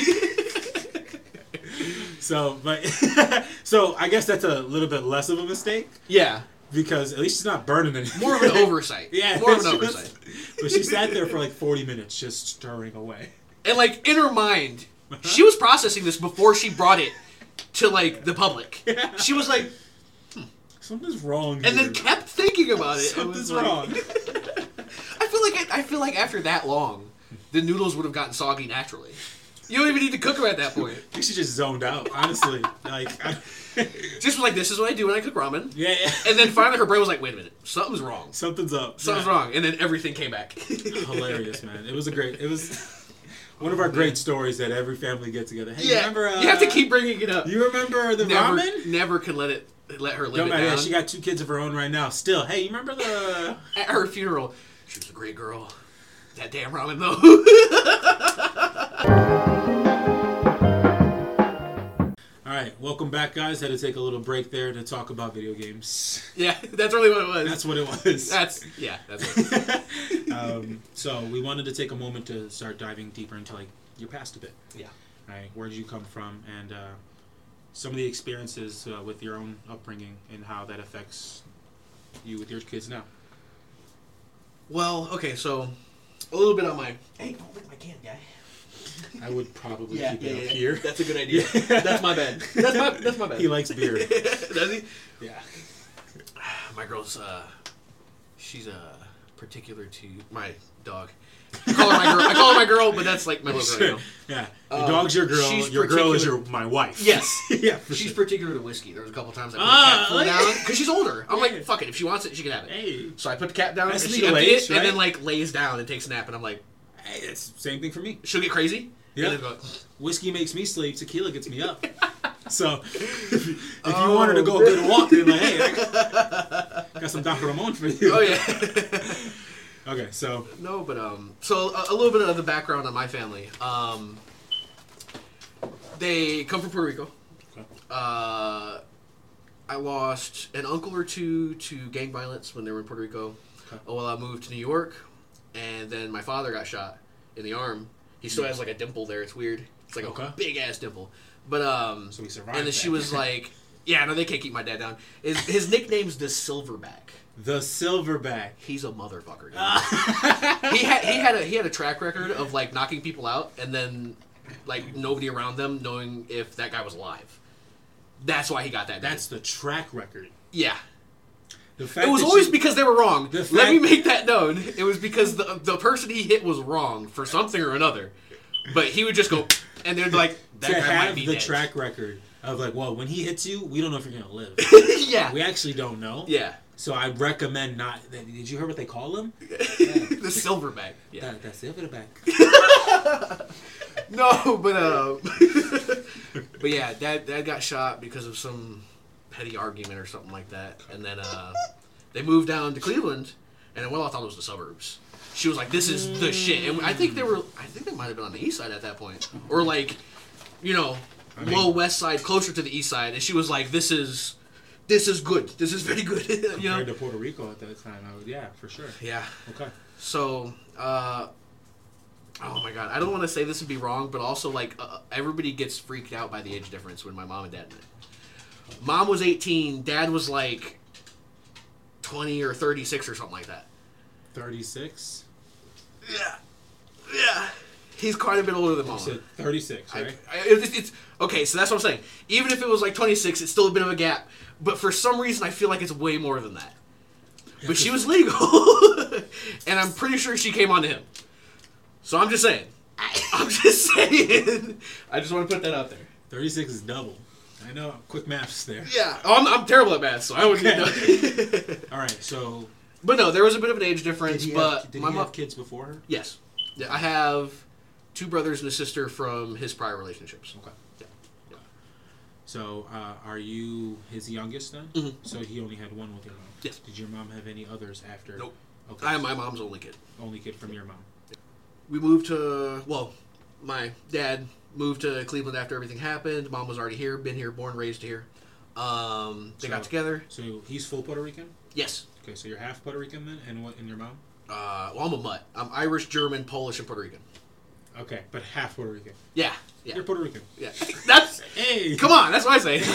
B: So I guess that's a little bit less of a mistake.
A: Yeah.
B: Because at least it's not burning anything.
A: More of an oversight.
B: Yeah.
A: More of an oversight.
B: But she sat there for like 40 minutes just stirring away.
A: And like in her mind, she was processing this before she brought it to like the public. Yeah. She was like,
B: something's wrong here.
A: And then kept thinking about it.
B: Something's wrong.
A: I feel like after that long, the noodles would have gotten soggy naturally. You don't even need to cook them at that point.
B: You should just zoned out, honestly.
A: Just like, this is what I do when I cook ramen.
B: Yeah.
A: And then finally her brain was like, wait a minute, something's wrong.
B: Something's up.
A: Something's wrong. And then everything came back.
B: Hilarious, man. It was one of our great stories that every family get together. Hey, remember?
A: You have to keep bringing it up.
B: You remember the ramen?
A: Never can let her live it down.
B: Yeah, she got 2 kids of her own right now. Still, hey, you remember the...
A: At her funeral, she was a great girl. That damn ramen, though.
B: Alright, welcome back, guys. Had to take a little break there to talk about video games.
A: Yeah, that's really what it was.
B: That's what it was.
A: That's what it was.
B: So, we wanted to take a moment to start diving deeper into, like, your past a bit.
A: Yeah.
B: Right? Where did you come from? And some of the experiences with your own upbringing and how that affects you with your kids now.
A: Well, okay, so a little bit on my... Hey, don't lick my can, guy.
B: I would probably keep it up here.
A: That's a good idea. That's my bad. That's my bad.
B: He likes beer.
A: Does he?
B: Yeah.
A: My girl's, she's particular to my dog. I call her my girl, but that's like my little girl. You know?
B: Yeah. Your dog's your girl. Your girl is my wife.
A: Yes.
B: Yeah.
A: She's particular to whiskey. There was a couple times I put the cat full down because she's older. I'm like, fuck it. If she wants it, she can have it.
B: Hey.
A: So I put the cat down and she
B: legal
A: empties
B: age,
A: it,
B: right?
A: and then like lays down and takes a nap, and I'm like,
B: hey, it's the same thing for me.
A: She'll get crazy,
B: Yeah.
A: And then go,
B: Whiskey makes me sleep. Tequila gets me up. So, if you wanted to go a good walk, then like, hey, I got some Dr. Ramon for you.
A: oh yeah.
B: Okay, so
A: No, but so a little bit of the background on my family. They come from Puerto Rico.
B: okay.
A: I lost an uncle or two to gang violence when they were in Puerto Rico.
B: Okay.
A: Well, I moved to New York, and then my father got shot in the arm. He still has like a dimple there. It's weird. It's like
B: Okay.
A: a big ass dimple. But
B: So he survived.
A: and then she
B: that.
A: was like, "Yeah, no, they can't keep my dad down." His nickname's the Silverback.
B: The Silverback.
A: He's a motherfucker. Dude. he had a track record of like knocking people out, and then like nobody around them knowing if that guy was alive. That's why he got that.
B: That's the track record.
A: Yeah.
B: The fact
A: It was
B: that
A: always
B: you-
A: because they were wrong.
B: The
A: Let me
B: fact-
A: make that known. It was because the person he hit was wrong for something or another. But he would just go, and they're like, that
B: to
A: guy might
B: have
A: be
B: the
A: dead.
B: track record of like, well, when he hits you, we don't know if you're gonna live.
A: Yeah.
B: We actually don't know.
A: Yeah.
B: So I recommend not. Did you hear what they call him?
A: The Silverback. Yeah.
B: The Silverback.
A: No, but but yeah, dad got shot because of some petty argument or something like that, and then they moved down to Cleveland, and I thought it was the suburbs. She was like, "This is the shit," and I think they might have been on the east side at that point, or like, low west side, closer to the east side, and she was like, "This is good. This is very good."
B: Compared to Puerto Rico at that time, yeah, for sure.
A: Yeah.
B: Okay.
A: So, oh my god, I don't want to say this would be wrong, but also like everybody gets freaked out by the age difference when my mom and dad met. Mom was 18, dad was like 20 or 36 or something like that.
B: 36.
A: Yeah. He's quite a bit older than
B: You
A: mom.
B: said 36, right?
A: It's okay, so that's what I'm saying. Even if it was like 26, it's still a bit of a gap. But for some reason, I feel like it's way more than that. But she was legal, and I'm pretty sure she came on to him. So I'm just saying. I'm just saying. I just want to put that out there.
B: 36 is double. I know. Quick maths there.
A: Yeah, I'm terrible at math, so I wouldn't know.
B: All right, so
A: But no, there was a bit of an age difference.
B: did he
A: my mom,
B: have kids before her?
A: yes, yeah, I have 2 brothers and a sister from his prior relationships.
B: Okay.
A: Yeah.
B: So, are you his youngest then?
A: Mhm.
B: So he only had one with your mom.
A: Yes.
B: Did your mom have any others after?
A: Nope.
B: Okay.
A: I am my mom's only kid.
B: Only kid from your mom.
A: We moved to, my dad moved to Cleveland after everything happened. Mom was already here, been here, born, raised here. They got together.
B: So he's full Puerto Rican.
A: Yes.
B: Okay, so you're half Puerto Rican then, and what? And your mom?
A: I'm a mutt. I'm Irish, German, Polish, and Puerto Rican.
B: Okay, but half Puerto Rican.
A: Yeah.
B: You're Puerto Rican.
A: Yeah. That's,
B: Hey,
A: come on, that's what I say.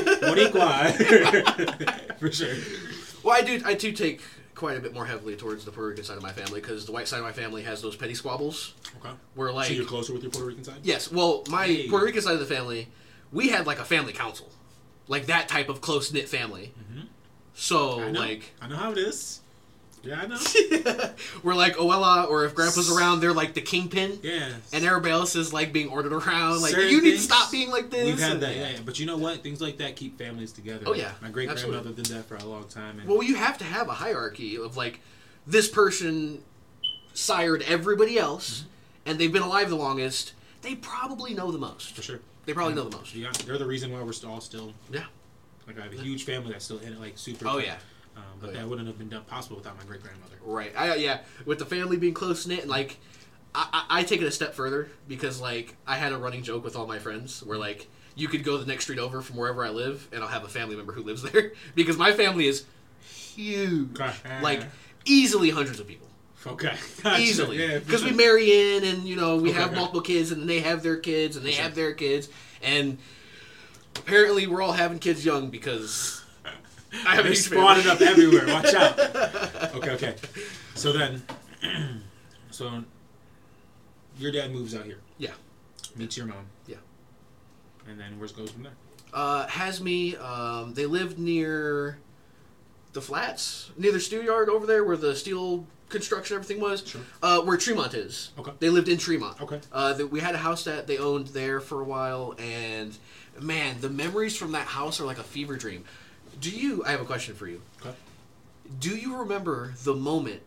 B: Boricua. For sure.
A: Well, I do take quite a bit more heavily towards the Puerto Rican side of my family because the white side of my family has those petty squabbles.
B: Okay.
A: Where like,
B: So you're closer with your Puerto Rican side?
A: yes, well, my
B: Hey.
A: Puerto Rican side of the family, we had like a family council, like that type of close knit family.
B: Mhm.
A: So
B: I know.
A: like,
B: I know how it is. Yeah, I know.
A: we're like Oella, or if Grandpa's around, they're like the kingpin,
B: Yeah.
A: and everybody else is like being ordered around. Like,
B: Certain
A: you need to
B: things,
A: stop being like this.
B: We've had
A: and-
B: that, yeah. But you know what? Things like that keep families together.
A: Oh, yeah.
B: My great grandmother
A: Absolutely.
B: did that for a long time. And
A: Well, you have to have a hierarchy of like, this person sired everybody else, and they've been alive the longest. They probably know the most.
B: for sure.
A: They probably know the most.
B: Yeah, they're the reason why we're all still.
A: Yeah.
B: Like I have a huge family that's still in it, like super.
A: Oh
B: tight.
A: yeah.
B: But
A: Oh, yeah.
B: that wouldn't have been done possible without my great grandmother.
A: Right. Yeah. With the family being close knit, and like, I take it a step further because like I had a running joke with all my friends where like you could go the next street over from wherever I live, and I'll have a family member who lives there because my family is huge, like easily hundreds of people.
B: Okay. Gotcha.
A: Easily,
B: Yeah,
A: because
B: for
A: we
B: sure.
A: marry in, and we
B: Okay,
A: have
B: okay.
A: multiple kids, and they have their kids, and they
B: Sure.
A: have their kids, and apparently we're all having kids young because I have a
B: They're
A: huge
B: spawning
A: family.
B: up everywhere. Watch out. Okay. So then, so your dad moves out here.
A: Yeah.
B: Meets your mom.
A: Yeah.
B: And then where it goes from there?
A: Has me. They lived near the flats, near the steel yard over there, where the steel construction everything was.
B: Sure.
A: Where Tremont is.
B: Okay.
A: They lived in Tremont.
B: Okay.
A: We had a house that they owned there for a while, and man, the memories from that house are like a fever dream. I have a question for you.
B: Okay.
A: Do you remember the moment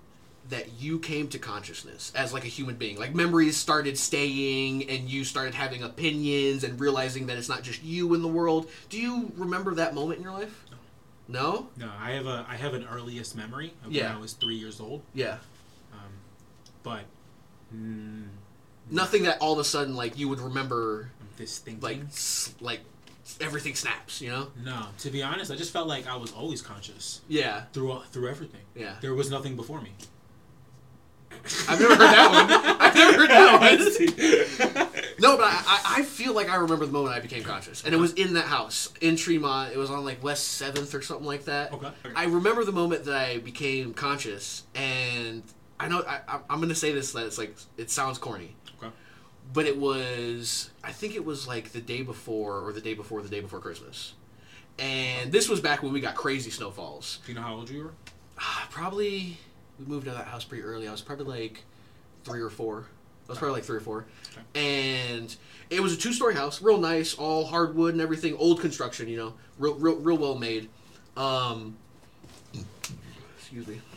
A: that you came to consciousness as like a human being? Like memories started staying and you started having opinions and realizing that it's not just you in the world. Do you remember that moment in your life? No?
B: No, I have an earliest memory of when I was 3 years old.
A: Yeah.
B: But
A: nothing that all of a sudden like you would remember
B: this thing
A: like everything snaps, you know?
B: No, to be honest, I just felt like I was always conscious.
A: Yeah.
B: Through everything.
A: Yeah.
B: There was nothing before me.
A: I've never heard that one. I've never heard that one. No, but I feel like I remember the moment I became conscious. And it was in that house, in Tremont. It was on like West 7th or something like that.
B: Okay.
A: I remember the moment that I became conscious, and I know I'm going to say this, that it's like, it sounds corny.
B: Okay.
A: But it was, I think it was like the day before Christmas. And this was back when we got crazy snowfalls.
B: Do you know how old you were?
A: Probably, we moved out of that house pretty early. I was probably like 3 or 4. I was probably like 3 or 4. Okay. And it was a 2-story house, real nice, all hardwood and everything, old construction, you know, real well made. Excuse me.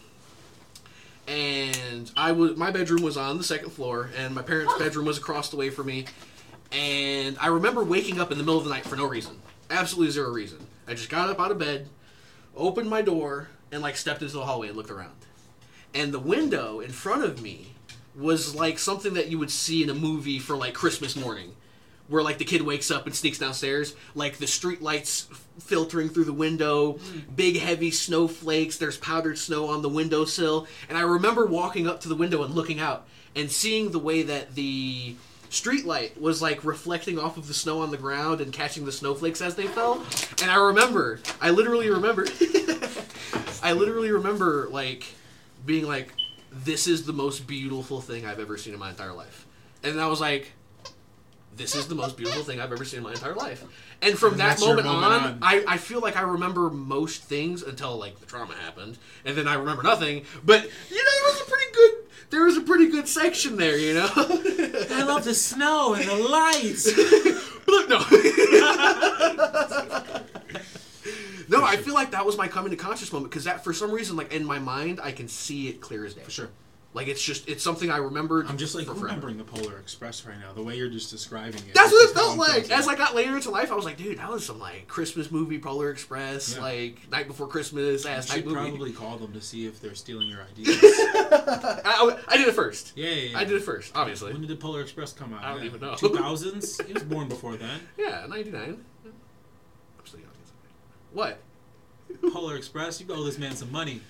A: And my bedroom was on the 2nd floor, and my parents' bedroom was across the way from me. And I remember waking up in the middle of the night for no reason. Absolutely zero reason. I just got up out of bed, opened my door, and like stepped into the hallway and looked around. And the window in front of me was like something that you would see in a movie for like Christmas morning, where like the kid wakes up and sneaks downstairs, like the street lights filtering through the window, big heavy snowflakes, there's powdered snow on the windowsill. And I remember walking up to the window and looking out and seeing the way that the street light was like reflecting off of the snow on the ground and catching the snowflakes as they fell. And I literally remember like being like, this is the most beautiful thing I've ever seen in my entire life. And I was like, this is the most beautiful thing I've ever seen in my entire life. And from that moment on, I feel like I remember most things until like the trauma happened, and then I remember nothing. But you know, there was a pretty good section there, you know.
B: I love the snow and the lights.
A: No, I feel like that was my coming to conscious moment, because that, for some reason, like in my mind, I can see it clear as day.
B: For sure.
A: Like it's something I remembered.
B: I'm just like remembering the Polar Express right now. The way you're just describing it.
A: That's what it felt like. As I got later into life, I was like, dude, that was some like Christmas movie, Polar Express, like Night Before Christmas ass type movie.
B: You should probably call them to see if they're stealing your ideas.
A: I did it first.
B: Yeah.
A: I did it first, obviously.
B: When did the Polar Express come out?
A: I don't even know.
B: 2000s? He was born before then.
A: Yeah, 99. I'm still young. What?
B: Polar Express, you owe this man some money.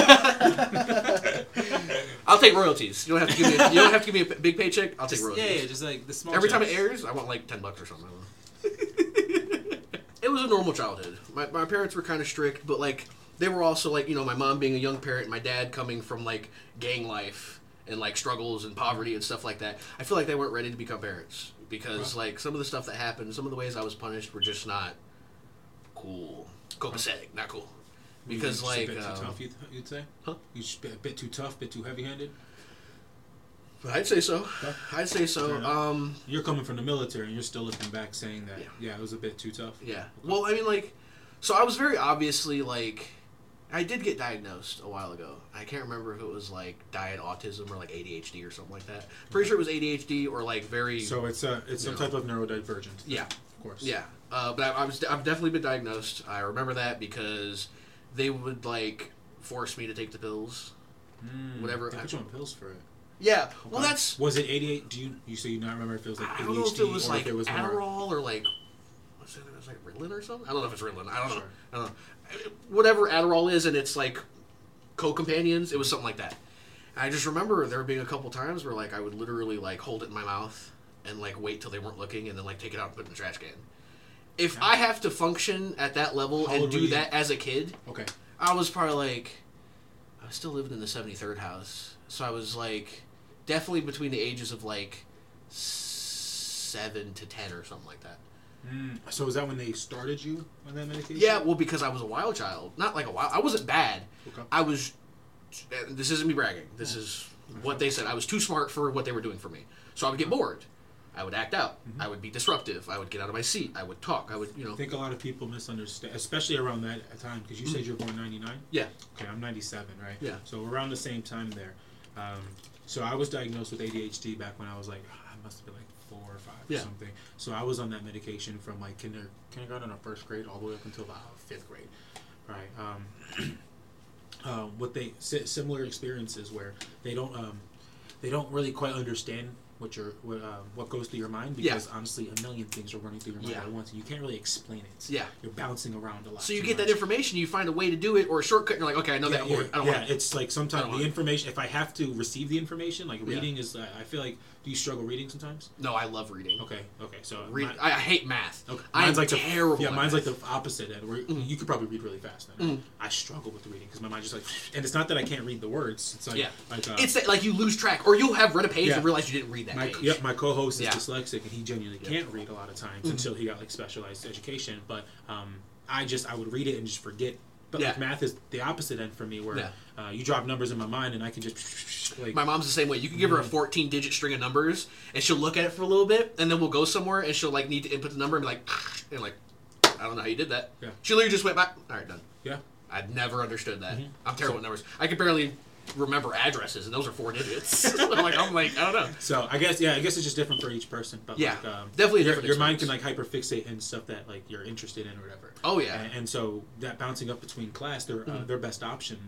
A: I'll take royalties. You don't have to give me a big paycheck. I'll take royalties.
B: Yeah, just like the small.
A: Every time it airs, I want like $10 or something. I don't know. It was a normal childhood. My parents were kind of strict, but like they were also like, you know, my mom being a young parent, my dad coming from like gang life and like struggles and poverty and stuff like that. I feel like they weren't ready to become parents because like some of the stuff that happened, some of the ways I was punished were just not cool. Copacetic, not cool. Because like
B: a bit too tough, you'd say?
A: Huh?
B: You a bit too tough, a bit too heavy-handed?
A: I'd say so.
B: Okay.
A: I'd say so.
B: You're coming from the military and you're still looking back saying that, yeah, it was a bit too tough.
A: Yeah. Well, I mean, like, so I was very obviously, like, I did get diagnosed a while ago. I can't remember if it was, like, diet autism or, like, ADHD or something like that. Pretty sure it was ADHD or, like, very...
B: So it's some type of neurodivergent.
A: Yeah.
B: Of course.
A: Yeah. But I've definitely been diagnosed. I remember that because they would, like, force me to take the pills. Whatever.
B: They put you on pills for it.
A: Yeah.
B: Okay.
A: Well, that's...
B: Was it 88? Do you say you not remember if it was, like, ADHD?
A: I don't know if it was, like,
B: if it was
A: Adderall or, like... What's it? It was, like, Ritalin or something? I don't know if it's Ritalin. I don't know.
B: Sure.
A: I don't know. Whatever Adderall is and it's, like, co-companions, it was something like that. And I just remember there being a couple times where, like, I would literally, like, hold it in my mouth and, like, wait till they weren't looking and then, like, take it out and put it in the trash can. If I have to function at that level and do that as a kid, I was probably like, I was still living in the 73rd house, so I was like, definitely between the ages of like 7 to 10 or something like that.
B: So is that when they started you on that medication?
A: Yeah, well, because I was a wild child, not like a wild. I wasn't bad.
B: Okay.
A: I was. This isn't me bragging. This is what they said. I was too smart for what they were doing for me, so I would get bored. I would act out. I would be disruptive. I would get out of my seat. I would talk. I would, you know.
B: I think a lot of people misunderstand, especially around that time, because you said you were born 99?
A: Yeah.
B: Okay, I'm 97, right?
A: Yeah.
B: So around the same time there. So I was diagnosed with ADHD back when I was like, I must have been like 4 or 5 or something. So I was on that medication from like kindergarten or first grade all the way up until about 5th grade. Right. What they similar experiences where they don't really quite understand what goes through your mind, because honestly a million things are running through your mind at once and you can't really explain it. You're bouncing around a lot.
A: So you get that information, you find a way to do it or a shortcut, and you're like, okay, I know that word. I don't want it.
B: It's like sometimes the information, if I have to receive the information, like reading is, I feel like, do you struggle reading sometimes?
A: No, I love reading.
B: Okay, so
A: I hate math.
B: Okay.
A: I'm
B: like
A: terrible.
B: Mine's like the opposite end. Where you could probably read really fast. I struggle with reading because my mind just like, and it's not that I can't read the words. It's like,
A: it's that, like, you lose track, or you'll have read a page and realize you didn't read that page.
B: Yep, my co-host is dyslexic and he genuinely can't read a lot of times until he got like specialized education. But I would read it and just forget. But like math is the opposite end for me, where you drop numbers in my mind and I can just like.
A: My mom's the same way. You can give her a 14-digit string of numbers and she'll look at it for a little bit, and then we'll go somewhere and she'll like need to input the number and be like, I don't know how you did that. She literally just went back. All right, done. I've never understood that. I'm terrible with numbers. I can barely remember addresses, and those are 4 digits. I'm like, I don't know.
B: So I guess it's just different for each person. But
A: definitely
B: your mind can like hyperfixate in stuff that like you're interested in or whatever.
A: Oh yeah.
B: And so that bouncing up between class, their best option.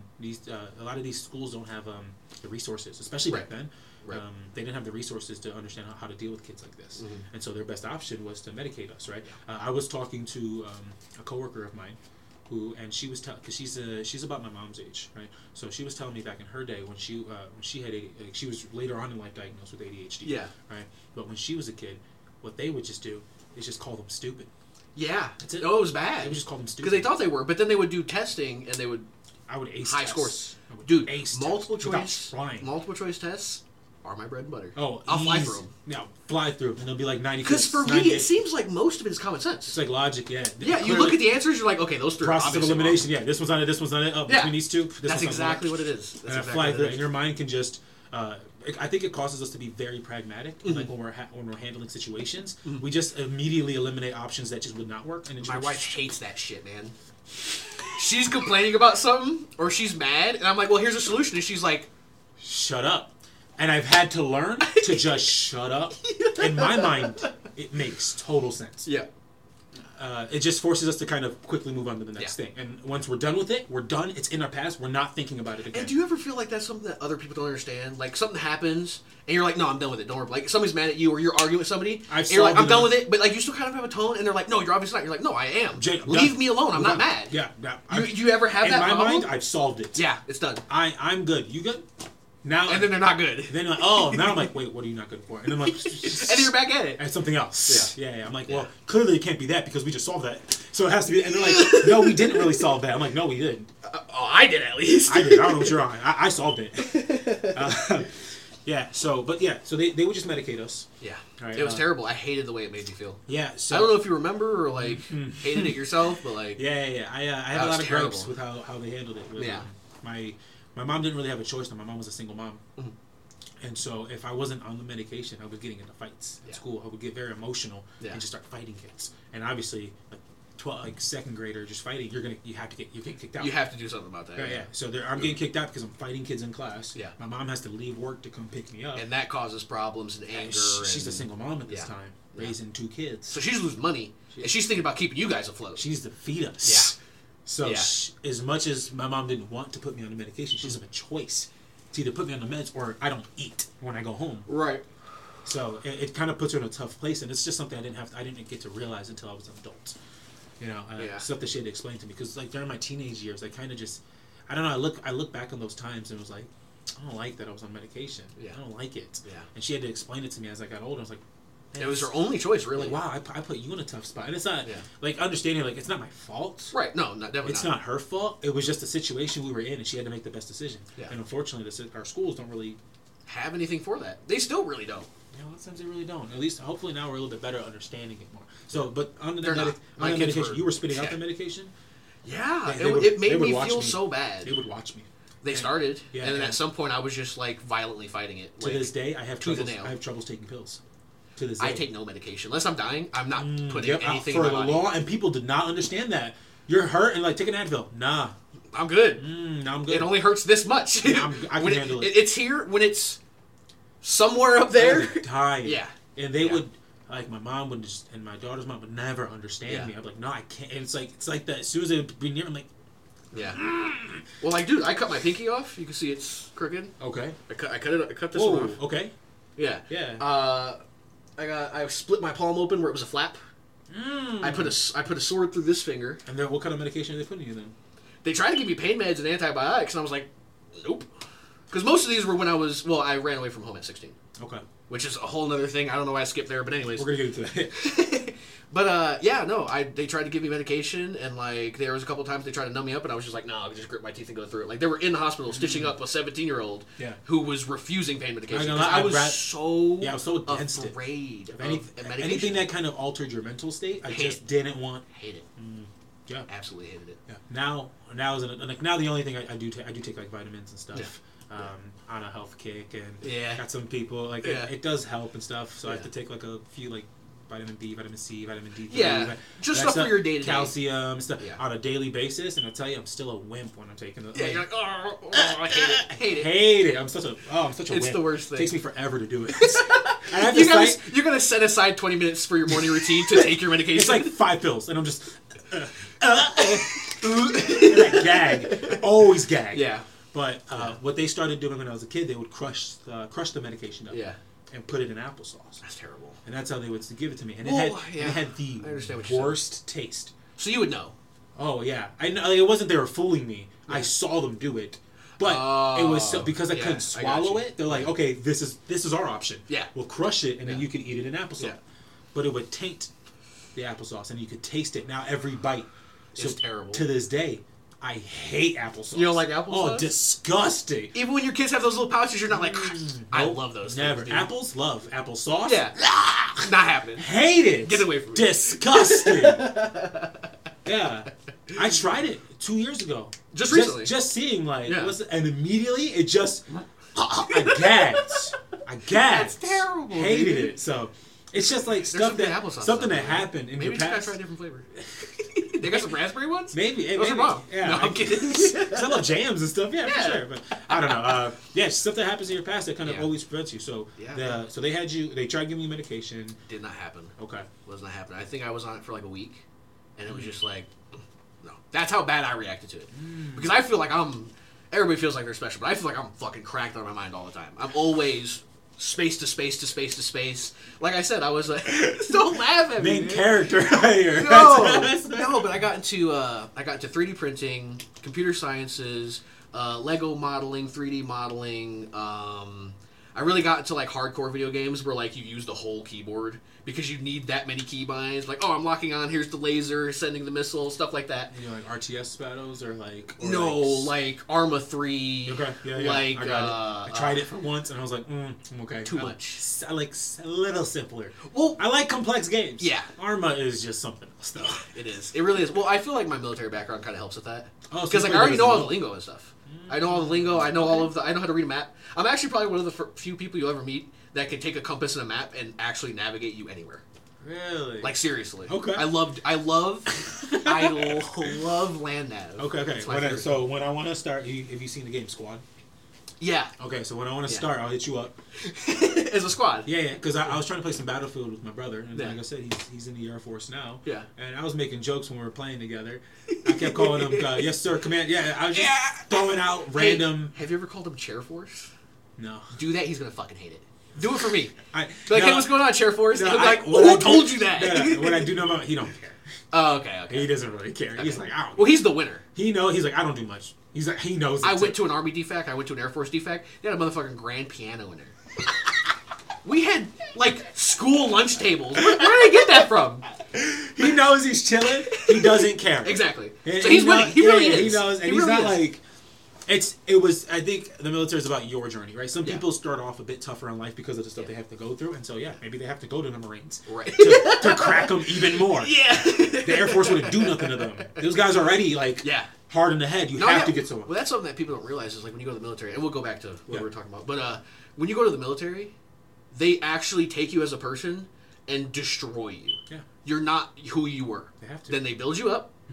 B: A lot of these schools don't have the resources, especially back then. They didn't have the resources to understand how to deal with kids like this, and so their best option was to medicate us. Right. I was talking to a coworker of mine. And she was because she's about my mom's age, right? So she was telling me back in her day when she had she was later on in life diagnosed with ADHD, right? But when she was a kid, what they would just do is just call them stupid.
A: Yeah, that's it. Oh, it was bad.
B: They would just call them stupid
A: because they thought they were, but then they would do testing and they would.
B: I would ace
A: high
B: tests.
A: Scores.
B: Dude,
A: ace multiple choice tests are my bread and butter.
B: Oh,
A: I'll fly through them.
B: No, fly through them, and they'll be like 90.
A: Because for me, it seems like most of it is common sense.
B: It's like logic,
A: Yeah, you look at the answers, you're like, okay, those three.
B: Process of elimination. Wrong. This one's on it. This one's on it. Between these two,
A: that's exactly what it is.
B: That's and fly through, and your mind can just. I think it causes us to be very pragmatic. Like when we're handling situations, we just immediately eliminate options that just would not work. And
A: my wife hates that shit, man. She's complaining about something, or she's mad, and I'm like, well, here's a solution, and she's like,
B: shut up. And I've had to learn to just shut up. In my mind, it makes total sense.
A: Yeah.
B: It just forces us to kind of quickly move on to the next thing. And once we're done with it, we're done. It's in our past. We're not thinking about it again.
A: And do you ever feel like that's something that other people don't understand? Like something happens, and you're like, no, I'm done with it. Don't worry. Like somebody's mad at you, or you're arguing with somebody, and you're like, I'm done with it. But like you still kind of have a tone, and they're like, no, you're obviously not. You're like, no, I am. Leave me alone. I'm not mad.
B: Yeah.
A: You ever have that problem?
B: In my mind, I've solved it.
A: Yeah, it's done.
B: I'm good. You good? Now,
A: and then they're not good.
B: Then you're like, oh, now I'm like, wait, what are you not good for? And then I'm like,
A: and then you're back at it.
B: And something else. Yeah. I'm like, well, clearly it can't be that because we just solved that. So it has to be. And they're like, no, we didn't really solve that. I'm like, no, we didn't.
A: I did at least.
B: I did. I don't know what you're on. I solved it. So they would just medicate us.
A: Yeah. Right, it was terrible. I hated the way it made me feel.
B: Yeah. So
A: I don't know if you remember or like hated it yourself, but like.
B: Yeah. I had a lot of gripes with how they handled it. With, my mom didn't really have a choice. My mom was a single mom. And so if I wasn't on the medication, I was getting into fights at school. I would get very emotional and just start fighting kids. And obviously, second grader just fighting, you're getting kicked out.
A: You have to do something about that.
B: Yeah. So I'm getting kicked out because I'm fighting kids in class. Yeah. My mom has to leave work to come pick me up.
A: And that causes problems and anger.
B: She's a single mom at this time, raising 2 kids.
A: So she's losing money. And she's thinking about keeping you guys afloat.
B: She needs to feed us. Yeah. So as much as my mom didn't want to put me on the medication, she doesn't have a choice. It's either put me on the meds or I don't eat when I go home.
A: Right.
B: So it kind of puts her in a tough place, and it's just something I didn't get to realize until I was an adult. Stuff that she had to explain to me, because like during my teenage years, I kind of just, I don't know. I look back on those times and it was like, I don't like that I was on medication. Yeah. I don't like it. Yeah. And she had to explain it to me as I got older. I was like,
A: it was her only choice, really.
B: Like, wow, I put you in a tough spot, and it's not like understanding. Like, it's not my fault.
A: Right? No, definitely.
B: It's not her fault. It was just a situation we were in, and she had to make the best decision. Yeah. And unfortunately, our schools don't really
A: have anything for that. They still really don't.
B: Yeah, a lot of times they really don't. At least, hopefully, now we're a little bit better at understanding it more. So, but on the medication, you were spitting out the medication.
A: Yeah, it made me feel so bad.
B: They would watch me.
A: They started, and then at some point, I was just like violently fighting it.
B: To this day, I have troubles taking pills.
A: I take no medication unless I'm dying. I'm not putting anything in my body.
B: For the law, and people did not understand that. You're hurt and like take an Advil. Nah,
A: I'm good.
B: I'm good.
A: It only hurts this much.
B: I can handle it.
A: It's here when it's somewhere up there.
B: Dying.
A: Yeah.
B: And they would, like, my mom would just, and my daughter's mom would never understand me. I'm like, no, I can't. And it's like that. As soon as they would be near, I'm like,
A: yeah. Well, like, dude, I cut my pinky off. You can see it's crooked.
B: okay.
A: I cut this
B: Whoa,
A: one off.
B: okay.
A: Yeah.
B: Yeah.
A: I split my palm open where it was a flap. I put a sword through this finger.
B: And then what kind of medication are they putting you then?
A: They tried to give me pain meds and antibiotics, and I was like, nope. Because most of these were when I ran away from home at 16.
B: Okay.
A: Which is a whole other thing. I don't know why I skipped there, but anyways.
B: We're going to get into that.
A: But, they tried to give me medication, and, like, there was a couple times they tried to numb me up, and I was just like, no, I'll just grit my teeth and go through it. Like, they were in the hospital stitching up a 17-year-old who was refusing pain medication. I was so
B: against
A: afraid of medication.
B: Anything that kind of altered your mental state, I just didn't want.
A: Hate it.
B: Yeah.
A: Absolutely hated it.
B: Yeah. Now the only thing I do take like vitamins and stuff. On a health kick, and got some people like it does help and stuff. So I have to take like a few like vitamin B, vitamin C, vitamin D3.
A: Yeah, just stuff for your day to day.
B: Calcium stuff on a daily basis. And I'll tell you, I'm still a wimp when I'm taking it.
A: Yeah, you're like, I hate it.
B: Hate it. I'm such a
A: It's
B: wimp.
A: the worst thing.
B: It takes me forever to do it.
A: You're gonna set aside 20 minutes for your morning routine to take your medication.
B: It's like 5 pills, and I'm just and I gag. I always gag.
A: Yeah.
B: But what they started doing when I was a kid, they would crush the medication up and put it in applesauce.
A: That's terrible.
B: And that's how they would give it to me. And it had the worst taste.
A: So you would know.
B: Oh, yeah. I know. Like, it wasn't they were fooling me. Yeah. I saw them do it. But it was because I couldn't swallow it. They're like, okay, this is our option.
A: Yeah.
B: We'll crush it, and then you can eat it in applesauce.
A: Yeah.
B: But it would taint the applesauce, and you could taste it. Now every bite.
A: It's terrible.
B: To this day, I hate applesauce.
A: You don't like applesauce?
B: Oh, disgusting.
A: Even when your kids have those little pouches, you're not like, I love those
B: never.
A: things.
B: Apples, love. Applesauce?
A: Yeah. Not happening.
B: Hate it.
A: Get away from me.
B: Disgusting. Yeah. I tried it 2 years ago.
A: Just recently?
B: Just seeing, like, and immediately it just, I gagged.
A: That's terrible.
B: Hated it. So, it's just like something that happened in your past.
A: Maybe you gotta try a different flavor. They got some raspberry ones?
B: Maybe.
A: Those are bomb.
B: Yeah,
A: no, I'm kidding.
B: I love jams and stuff. Yeah, for sure. But I don't know. Stuff that happens in your past that kind of always prevents you. So so they tried giving you medication.
A: Did not happen.
B: Okay.
A: Was not happening. I think I was on it for like a week, and it was just like, no. That's how bad I reacted to it. Because I feel like everybody feels like they're special, but I feel like I'm fucking cracked out of my mind all the time. I'm always space to space to space to space. Like I said, I was like, don't laugh at me.
B: Main character right here.
A: No, but I got into 3D printing, computer sciences, Lego modeling, 3D modeling. I really got into like hardcore video games where like you use the whole keyboard because you need that many keybinds. Like, oh, I'm locking on. Here's the laser, sending the missile, stuff like that.
B: You know, like RTS battles or like
A: like Arma 3.
B: Okay, yeah.
A: Like
B: I got it. I tried it for once and I was like, okay.
A: Too much.
B: I like a little simpler.
A: Well,
B: I like complex games.
A: Yeah,
B: Arma is just something else though.
A: It is. It really is. Well, I feel like my military background kind of helps with that.
B: Oh,
A: because like I already know all the lingo and stuff. I know all the lingo. I know I know how to read a map. I'm actually probably one of the few people you'll ever meet that can take a compass and a map and actually navigate you anywhere.
B: Really?
A: Like seriously.
B: Okay.
A: I love land nav.
B: Okay. So when I want to start, have you seen the game Squad?
A: Yeah.
B: Okay, so when I want to start, I'll hit you up.
A: As a squad.
B: Yeah, because I was trying to play some Battlefield with my brother, and like I said, he's in the Air Force now.
A: Yeah.
B: And I was making jokes when we were playing together. I kept calling him, yes sir, command. Yeah, I was just throwing out random.
A: Have you ever called him Chair Force?
B: No.
A: Do that, he's going to fucking hate it. Do it for me.
B: Hey,
A: what's going on, Chair Force? No, like, who told you that?
B: No, what I do know about he don't care.
A: Oh, okay.
B: He doesn't really care. Okay. He's like, I don't.
A: Well, he's the winner.
B: He's like, I don't do much. He's like, he knows.
A: I went to an Army DFAC. I went to an Air Force DFAC. They had a motherfucking grand piano in there. We had, like, school lunch tables. Where did I get that from?
B: He knows he's chilling. He doesn't care.
A: Exactly. So he's winning. He really is.
B: He knows. And he's not like... I think the military is about your journey, right? Some people start off a bit tougher in life because of the stuff they have to go through. And so, maybe they have to go to the Marines.
A: Right.
B: To crack them even more.
A: Yeah.
B: The Air Force wouldn't do nothing to them. Those guys are already, like...
A: Yeah.
B: Hard in the head. You have to get someone.
A: Well, that's something that people don't realize is like when you go to the military, and we'll go back to what we were talking about. But when you go to the military, they actually take you as a person and destroy you.
B: Yeah.
A: You're not who you were.
B: They have to.
A: Then they build you up,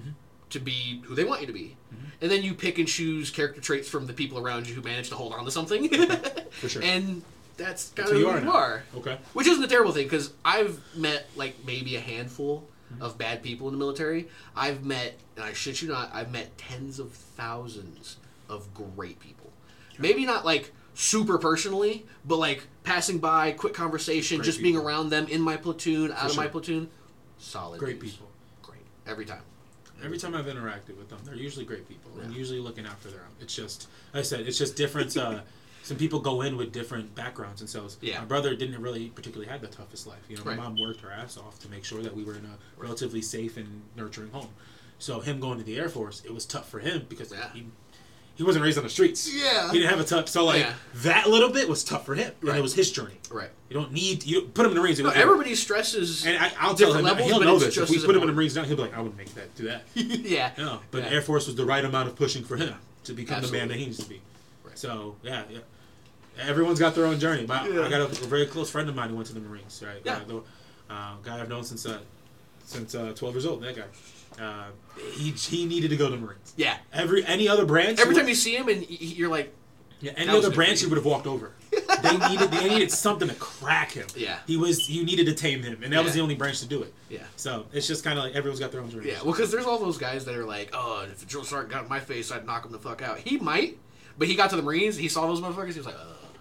A: to be who they want you to be. And then you pick and choose character traits from the people around you who manage to hold on to something.
B: For sure.
A: And that's kind of
B: who
A: who you are.
B: Okay.
A: Which isn't a terrible thing, because I've met, like, maybe a handful of bad people in the military. I've met, and I shit you not, I've met tens of thousands of great people. Maybe not, like, super personally, but, like, passing by, quick conversation, just being around them in my platoon, out of my platoon. Solid
B: Great
A: dudes.
B: people.
A: Great. Every time.
B: Every time I've interacted with them, they're usually great people and usually looking out for their own. It's just, like I said, it's just different. Some people go in with different backgrounds, and so my brother didn't really particularly have the toughest life. You know, my mom worked her ass off to make sure that we were in a relatively safe and nurturing home. So him going to the Air Force, it was tough for him because he wasn't raised on the streets.
A: Yeah.
B: He didn't have a tough. So that little bit was tough for him, and it was his journey.
A: Right.
B: You don't put him in the Marines.
A: Everybody stresses.
B: And I'll tell him
A: levels,
B: he'll know this. If we put him in the
A: important.
B: Marines now, he'll be like, I wouldn't make that do that.
A: Yeah.
B: No, but Air Force was the right amount of pushing for him to become the man that he needs to be.
A: Right.
B: So everyone's got their own journey. I got a very close friend of mine who went to the Marines. Right.
A: Yeah.
B: Guy I've known since 12 years old. That guy. He needed to go to the Marines.
A: Yeah.
B: Any other branch.
A: Every time you see him, and you're like.
B: Yeah, any other branch, he would have walked over. They needed something to crack him.
A: Yeah.
B: You needed to tame him, and that was the only branch to do it.
A: Yeah.
B: So it's just kind of like everyone's got their own journey.
A: Yeah, well, because there's all those guys that are like, oh, if a drill sergeant got in my face, I'd knock him the fuck out. He might, but he got to the Marines, he saw those motherfuckers, he was like,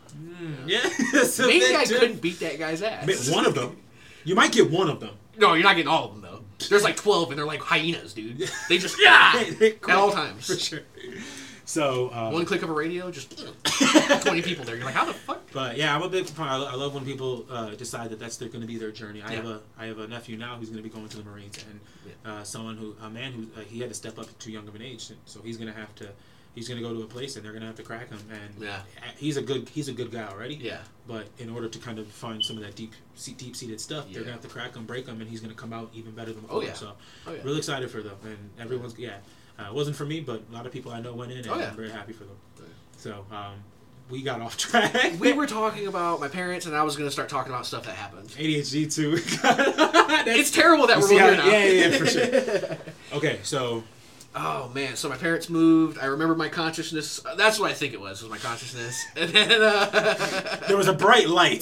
B: So
A: maybe I couldn't beat that guy's ass.
B: One of them. You might get one of them.
A: No, you're not getting all of them, though. There's like 12, and they're like hyenas, dude. They just, at all times.
B: For sure. So
A: one click of a radio, just 20 people there. You're like, how the fuck?
B: But yeah, I'm a big fan. I love when people decide that that's going to be their journey. I have a nephew now who's going to be going to the Marines, and a man who he had to step up at too young of an age, so he's going to go to a place and they're going to have to crack him. And he's a good guy already. Yeah. But in order to kind of find some of that deep seated stuff, they're going to have to crack him, break him, and he's going to come out even better than before. So really excited for them, and everyone's it wasn't for me, but a lot of people I know went in, and I'm very happy for them. So we got off track.
A: We were talking about my parents, and I was going to start talking about stuff that happened.
B: ADHD too.
A: It's terrible that we're here now.
B: Yeah, for sure. Okay, so.
A: Oh man, so my parents moved. I remember my consciousness. That's what I think it was my consciousness. And then
B: there was a bright light.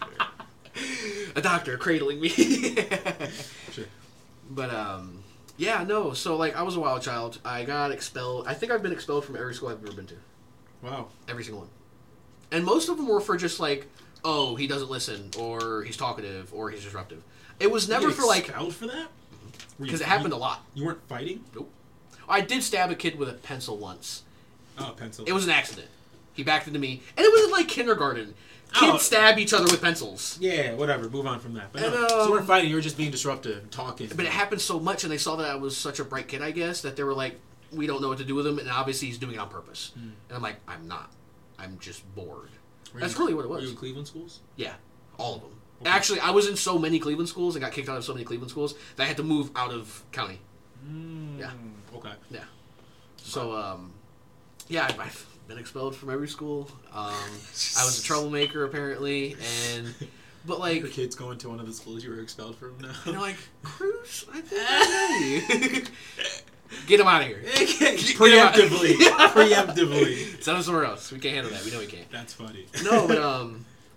A: A doctor cradling me.
B: Sure.
A: But yeah, no. So like, I was a wild child. I got expelled. I think I've been expelled from every school I've ever been to.
B: Wow.
A: Every single one. And most of them were for just like, oh, he doesn't listen, or he's talkative, or he's disruptive. It was never for like
B: expelled for that.
A: Because it happened a lot.
B: You weren't fighting?
A: Nope. I did stab a kid with a pencil once.
B: Oh, a pencil.
A: It was an accident. He backed into me, and it was in like kindergarten. Kids stab each other with pencils.
B: Yeah, whatever. Move on from that. But so you weren't fighting. You were just being disruptive and talking.
A: But it happened so much, and they saw that I was such a bright kid, I guess, that they were like, we don't know what to do with him, and obviously he's doing it on purpose. And I'm like, I'm not. I'm just bored. That's really what it was.
B: Were you in Cleveland schools?
A: Yeah, all of them.
B: Okay.
A: Actually, I was in so many Cleveland schools and got kicked out of so many Cleveland schools that I had to move out of county. Yeah.
B: Okay.
A: Yeah. So, yeah, I've been expelled from every school. I was a troublemaker, apparently, but like...
B: Your kid's going to one of the schools you were expelled from now.
A: And they're like, Cruz, I think I know you. Get him out of here.
B: Preemptively. Preemptively.
A: Send him somewhere else. We can't handle that. We know we can't.
B: That's funny.
A: No, but,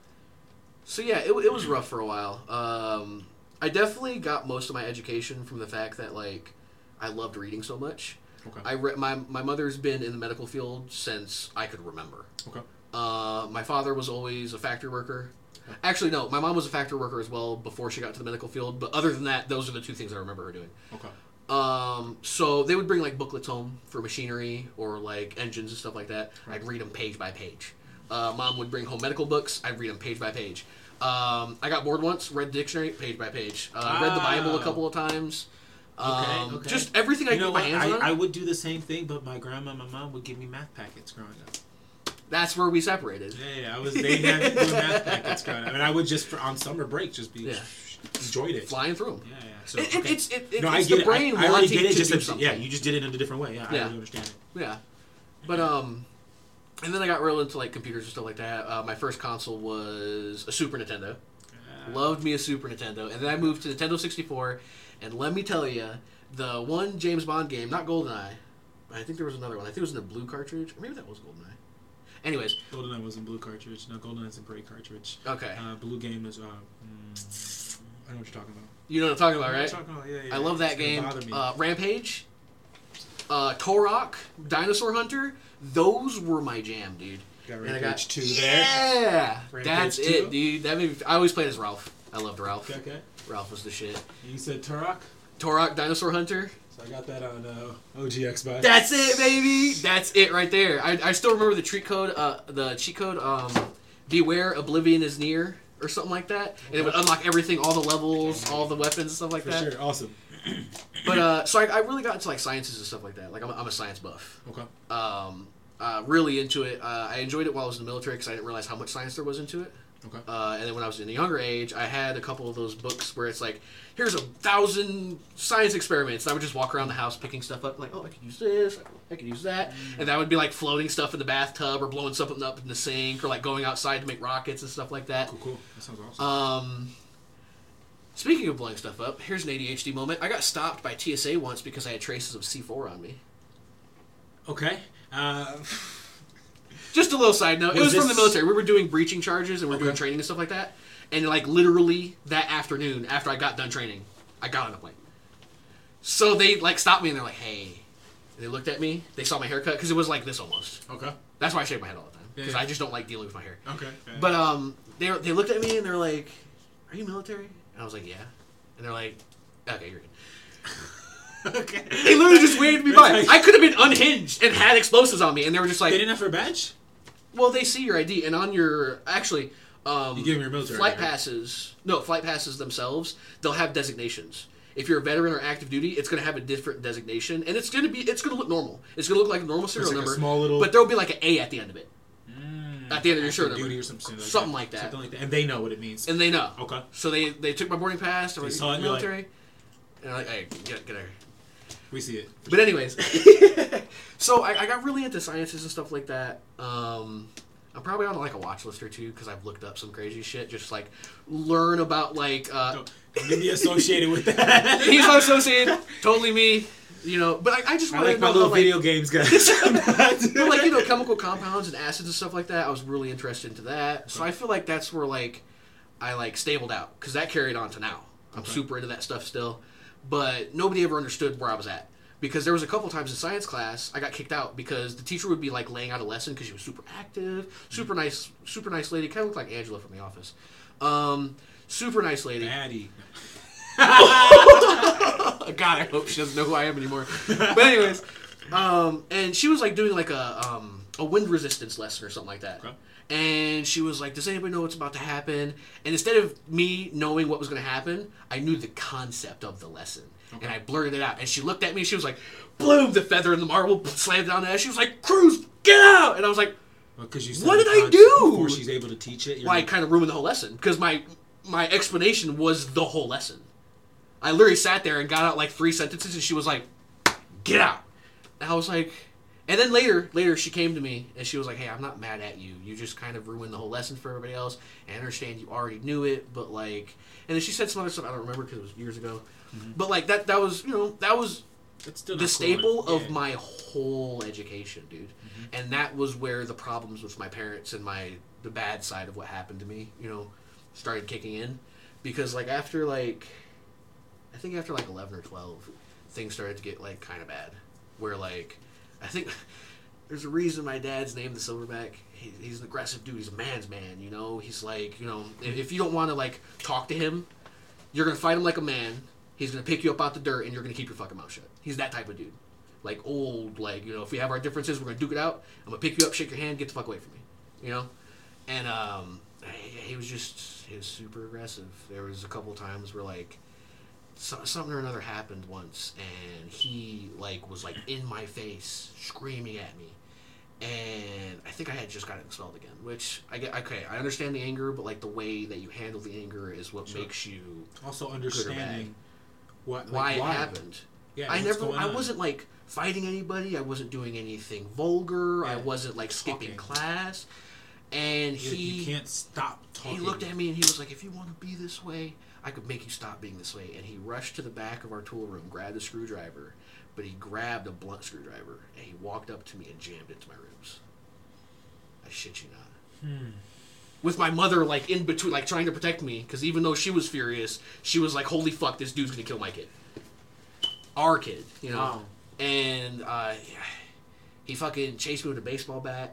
A: so yeah, it was rough for a while. I definitely got most of my education from the fact that, like, I loved reading so much.
B: Okay.
A: My mother's been in the medical field since I could remember.
B: Okay.
A: My father was always a factory worker. Okay. Actually, no, my mom was a factory worker as well before she got to the medical field. But other than that, those are the two things I remember her doing.
B: Okay.
A: So they would bring like booklets home for machinery or like engines and stuff like that.
B: Right.
A: I'd read them page by page. Mom would bring home medical books. I'd read them page by page. I got bored once. Read the dictionary page by page. Read the Bible a couple of times.
B: Okay.
A: Just everything I could get my hands on.
B: I would do the same thing, but my grandma and my mom would give me math packets growing up.
A: That's where we separated.
B: Yeah, they had to do math packets growing up. I mean, I would just, on summer break, just be enjoyed it.
A: Flying through them.
B: Yeah. So,
A: it's
B: I
A: the brain
B: I
A: wanting
B: get it,
A: to
B: just
A: do something.
B: Yeah, you just did it in a different way. Yeah, I really understand it.
A: Yeah. But, and then I got real into, like, computers and stuff like that. My first console was a Super Nintendo. Loved me a Super Nintendo. And then I moved to Nintendo 64, and let me tell you, the one James Bond game, not GoldenEye, I think there was another one. I think it was in a blue cartridge. Or maybe that was GoldenEye. Anyways.
B: GoldenEye was in blue cartridge. No, GoldenEye's in gray cartridge.
A: Okay.
B: Blue game is, I know what you're talking about.
A: You know what I'm talking about, right?
B: Talking about, yeah.
A: I love that game. Rampage, Turok, Dinosaur Hunter, those were my jam, dude.
B: Got Rampage 2 there.
A: Yeah!
B: Rampage
A: That's
B: 2?
A: it, dude. That made me, I always played as Ralph. I loved Ralph.
B: Okay.
A: Ralph was the shit.
B: You said Turok?
A: Turok, Dinosaur Hunter.
B: So I got that on OG Xbox.
A: That's it, baby! That's it right there. I still remember the cheat code, Beware, Oblivion is near, or something like that. And it would unlock everything, all the levels, all the weapons and stuff like that.
B: For sure, awesome.
A: But, so I really got into, like, sciences and stuff like that. Like, I'm a science buff.
B: Okay.
A: Really into it. I enjoyed it while I was in the military because I didn't realize how much science there was into it.
B: Okay.
A: And then when I was in a younger age, I had a couple of those books where it's like, here's 1,000 science experiments. And I would just walk around the house picking stuff up, like, oh, I could use this, I could use that. And that would be like floating stuff in the bathtub or blowing something up in the sink or like going outside to make rockets and stuff like that.
B: Cool. That sounds awesome.
A: Speaking of blowing stuff up, here's an ADHD moment. I got stopped by TSA once because I had traces of C4 on me.
B: Okay.
A: Just a little side note. It was from the military. We were doing breaching charges and we were doing
B: Okay.
A: training and stuff like that. And like literally that afternoon, after I got done training, I got on a plane. So they like stopped me and they're like, "Hey," and they looked at me. They saw my haircut because it was like this almost.
B: Okay.
A: That's why I shave my head all the time because
B: Yeah.
A: I just don't like dealing with my hair.
B: Okay.
A: But they looked at me and they're like, "Are you military?" And I was like, "Yeah." And they're like, "Okay, you're good."
B: Okay.
A: They literally just waved me by. I could have been unhinged and had explosives on me, and they were just like,
B: They didn't have her badge?
A: well, they see your ID, and on your actually,
B: You give them your military
A: flight
B: ID, right?
A: passes. No, flight passes themselves. They'll have designations. If you're a veteran or active duty, it's going to have a different designation, and it's going to look normal. It's going to look like a normal serial
B: like a
A: number,
B: small little-
A: but there'll be like an A at the end of it, at the end of your serial
B: Duty
A: number,
B: or something
A: like that.
B: Something like that. And they know what it means.
A: and they know.
B: Okay.
A: So they took my boarding pass. They
B: saw it, you're like-
A: military, and I'm like, hey, get out of here.
B: We see it.
A: But anyways, so I got really into sciences and stuff like that. I'm probably on like a watch list or two because I've looked up some crazy shit. Just like learn about like.
B: Don't be associated with that.
A: He's not associated. Totally me. You know, but I just
B: I
A: want
B: like
A: to
B: my
A: know
B: little
A: how,
B: video games, guys.
A: but like, you know, chemical compounds and acids and stuff like that. I was really interested into that. So I feel like that's where like I like stabled out because that carried on to now. I'm super into that stuff still, but nobody ever understood where I was at. Because there was a couple times in science class I got kicked out because the teacher would be like laying out a lesson because she was super active, super nice lady, kind of looked like Angela from The Office. Super nice lady.
B: Maddie.
A: God, I hope she doesn't know who I am anymore. But anyways, and she was like doing like a wind resistance lesson or something like that.
B: Okay.
A: And she was like, "Does anybody know what's about to happen?" And instead of me knowing what was going to happen, I knew the concept of the lesson. Okay. And I blurted it out. And she looked at me and she was like, boom, the feather in the marble slammed down there. She was like, "Cruz, get out!" And I was like,
B: Because you
A: what did I do?
B: Before she's able to teach it.
A: Well, I kind of ruined the whole lesson because my explanation was the whole lesson. I literally sat there and got out like 3 sentences and she was like, "Get out!" And I was like, and then later she came to me and she was like, "Hey, I'm not mad at you. You just kind of ruined the whole lesson for everybody else. I understand you already knew it, but like," and then she said some other stuff I don't remember because it was years ago. Mm-hmm. But like that was, you know, that was the staple of my whole education, dude. Mm-hmm. And that was where the problems with my parents and the bad side of what happened to me, you know, started kicking in. Because like after like 11 or 12, things started to get like kind of bad. Where like, I think there's a reason my dad's named the Silverback. He's an aggressive dude. He's a man's man, you know. He's like, you know, if you don't want to like talk to him, you're gonna fight him like a man. He's gonna pick you up out the dirt, and you're gonna keep your fucking mouth shut. He's that type of dude. Like old, like, you know, if we have our differences, we're gonna duke it out. I'm gonna pick you up, shake your hand, get the fuck away from me, you know. And he was super aggressive. There was a couple times where like something or another happened once, and he like was like in my face screaming at me, and I think I had just gotten expelled again. Which I understand the anger, but like the way that you handle the anger is what makes you
B: also understanding
A: why it happened.
B: Yeah,
A: I wasn't like fighting anybody. I wasn't doing anything vulgar.
B: Yeah.
A: I wasn't like skipping class. And
B: you can't stop talking.
A: He looked at me and he was like, if you want to be this way, I could make you stop being this way. And he rushed to the back of our tool room, grabbed a screwdriver, but he grabbed a blunt screwdriver, and he walked up to me and jammed it into my ribs. I shit you not. With my mother, like, in between, like, trying to protect me, because even though she was furious, she was like, holy fuck, this dude's gonna kill my kid. Our kid, you know?
B: Wow.
A: And he fucking chased me with a baseball bat.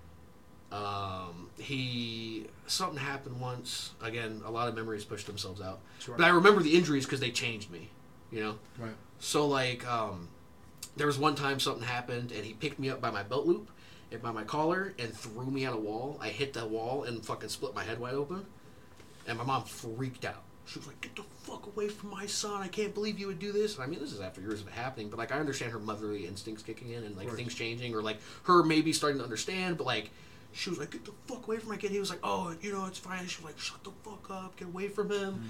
A: Something happened once. Again, a lot of memories pushed themselves out.
B: Sure.
A: But I remember the injuries because they changed me, you know?
B: Right.
A: So, like, there was one time something happened, and he picked me up by my belt loop and by my collar and threw me at a wall. I hit the wall and fucking split my head wide open. And my mom freaked out. She was like, get the fuck away from my son. I can't believe you would do this. And I mean, this is after years of it happening, but, like, I understand her motherly instincts kicking in and, like, things changing, or, like, her maybe starting to understand, but, like, she was like, get the fuck away from my kid. He was like, oh, you know, it's fine. She was like, shut the fuck up. Get away from him.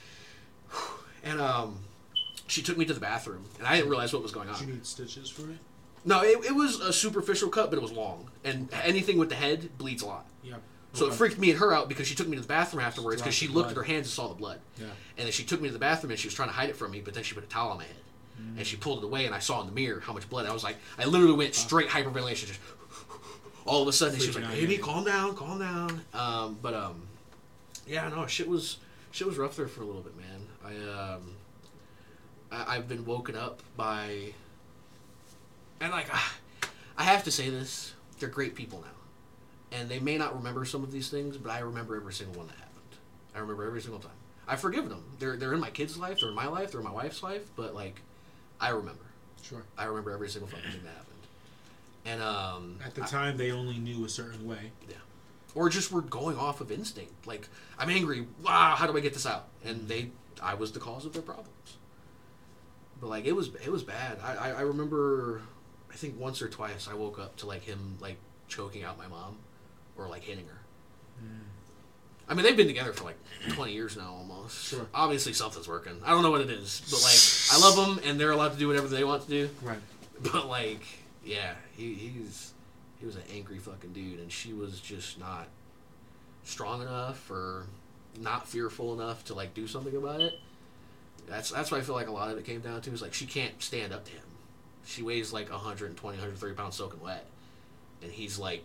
A: And, she took me to the bathroom, and I didn't realize what was going on.
B: Did you need stitches for it?
A: No, it was a superficial cut, but it was long. And anything with the head bleeds a lot.
B: Yeah.
A: So it freaked me and her out because she took me to the bathroom afterwards because she
B: the
A: looked at
B: blood.
A: her hands and saw the blood.
B: Yeah.
A: And then she took me to the bathroom and she was trying to hide it from me, but then she put a towel on my head. And she pulled it away, and I saw in the mirror how much blood. I was like, I literally went straight hyperventilation. Just all of a sudden, she was like,
B: Freaking out,
A: baby,
B: yeah.
A: calm down. Yeah, no, shit was rough there for a little bit, man. I've been woken up by, and like, I have to say this, they're great people now. And they may not remember some of these things, but I remember every single one that happened. I remember every single time. I've forgiven them. They're in my kid's life, they're in my life, they're in my wife's life, but like, I remember.
B: Sure.
A: I remember every single fucking thing that happened. And
B: at the time, they only knew a certain way.
A: yeah. Or just were going off of instinct. Like, I'm angry. Wow, how do I get this out? And I was the cause of their problems. But like, it was bad. I remember, I think once or twice I woke up to like him like choking out my mom, or like hitting her. I mean, they've been together for like 20 years now almost.
B: Sure.
A: Obviously something's working. I don't know what it is, but like, I love them and they're allowed to do whatever they want to do.
B: Right.
A: But like, yeah, he was an angry fucking dude, and she was just not strong enough or not fearful enough to like do something about it. That's what I feel like a lot of it came down to, is like, she can't stand up to him. She weighs like 120, 130 pounds soaking wet, and he's like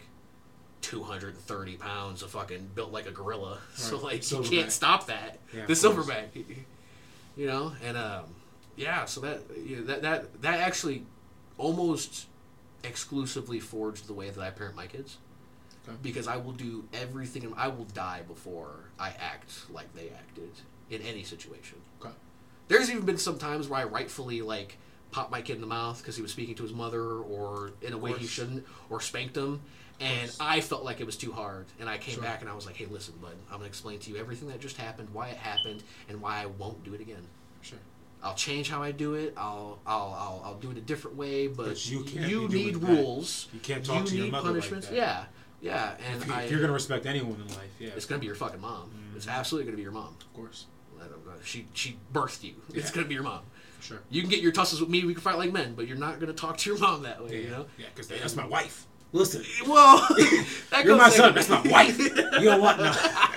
A: 230 pounds of fucking built like a gorilla. Right. So like, you can't stop that. Yeah, the silverback, you know. And yeah, so that actually almost exclusively forged the way that I parent my kids. Okay. Because I will do everything, and I will die before I act like they acted in any situation.
B: Okay.
A: There's even been some times where I rightfully like popped my kid in the mouth because he was speaking to his mother, or in a way he shouldn't, or spanked him, and I felt like it was too hard, and I came back and I was like, hey, listen, bud, I'm gonna explain to you everything that just happened, why it happened, and why I won't do it again.
B: Sure.
A: I'll change how I do it. I'll do it a different way, but you
B: need
A: rules.
B: You can't talk to your mother
A: punishments.
B: like that.
A: Yeah. And
B: if you're gonna respect anyone in life, yeah,
A: it's gonna be your fucking mom. It's absolutely gonna be your mom.
B: Of course.
A: She birthed you. It's gonna be your mom.
B: For sure.
A: You can get your tussles with me. We can fight like men, but you're not gonna talk to your mom that way.
B: Yeah.
A: You know?
B: Yeah, because that's my wife. Listen.
A: Well,
B: you're my son. That's my wife. You don't want no.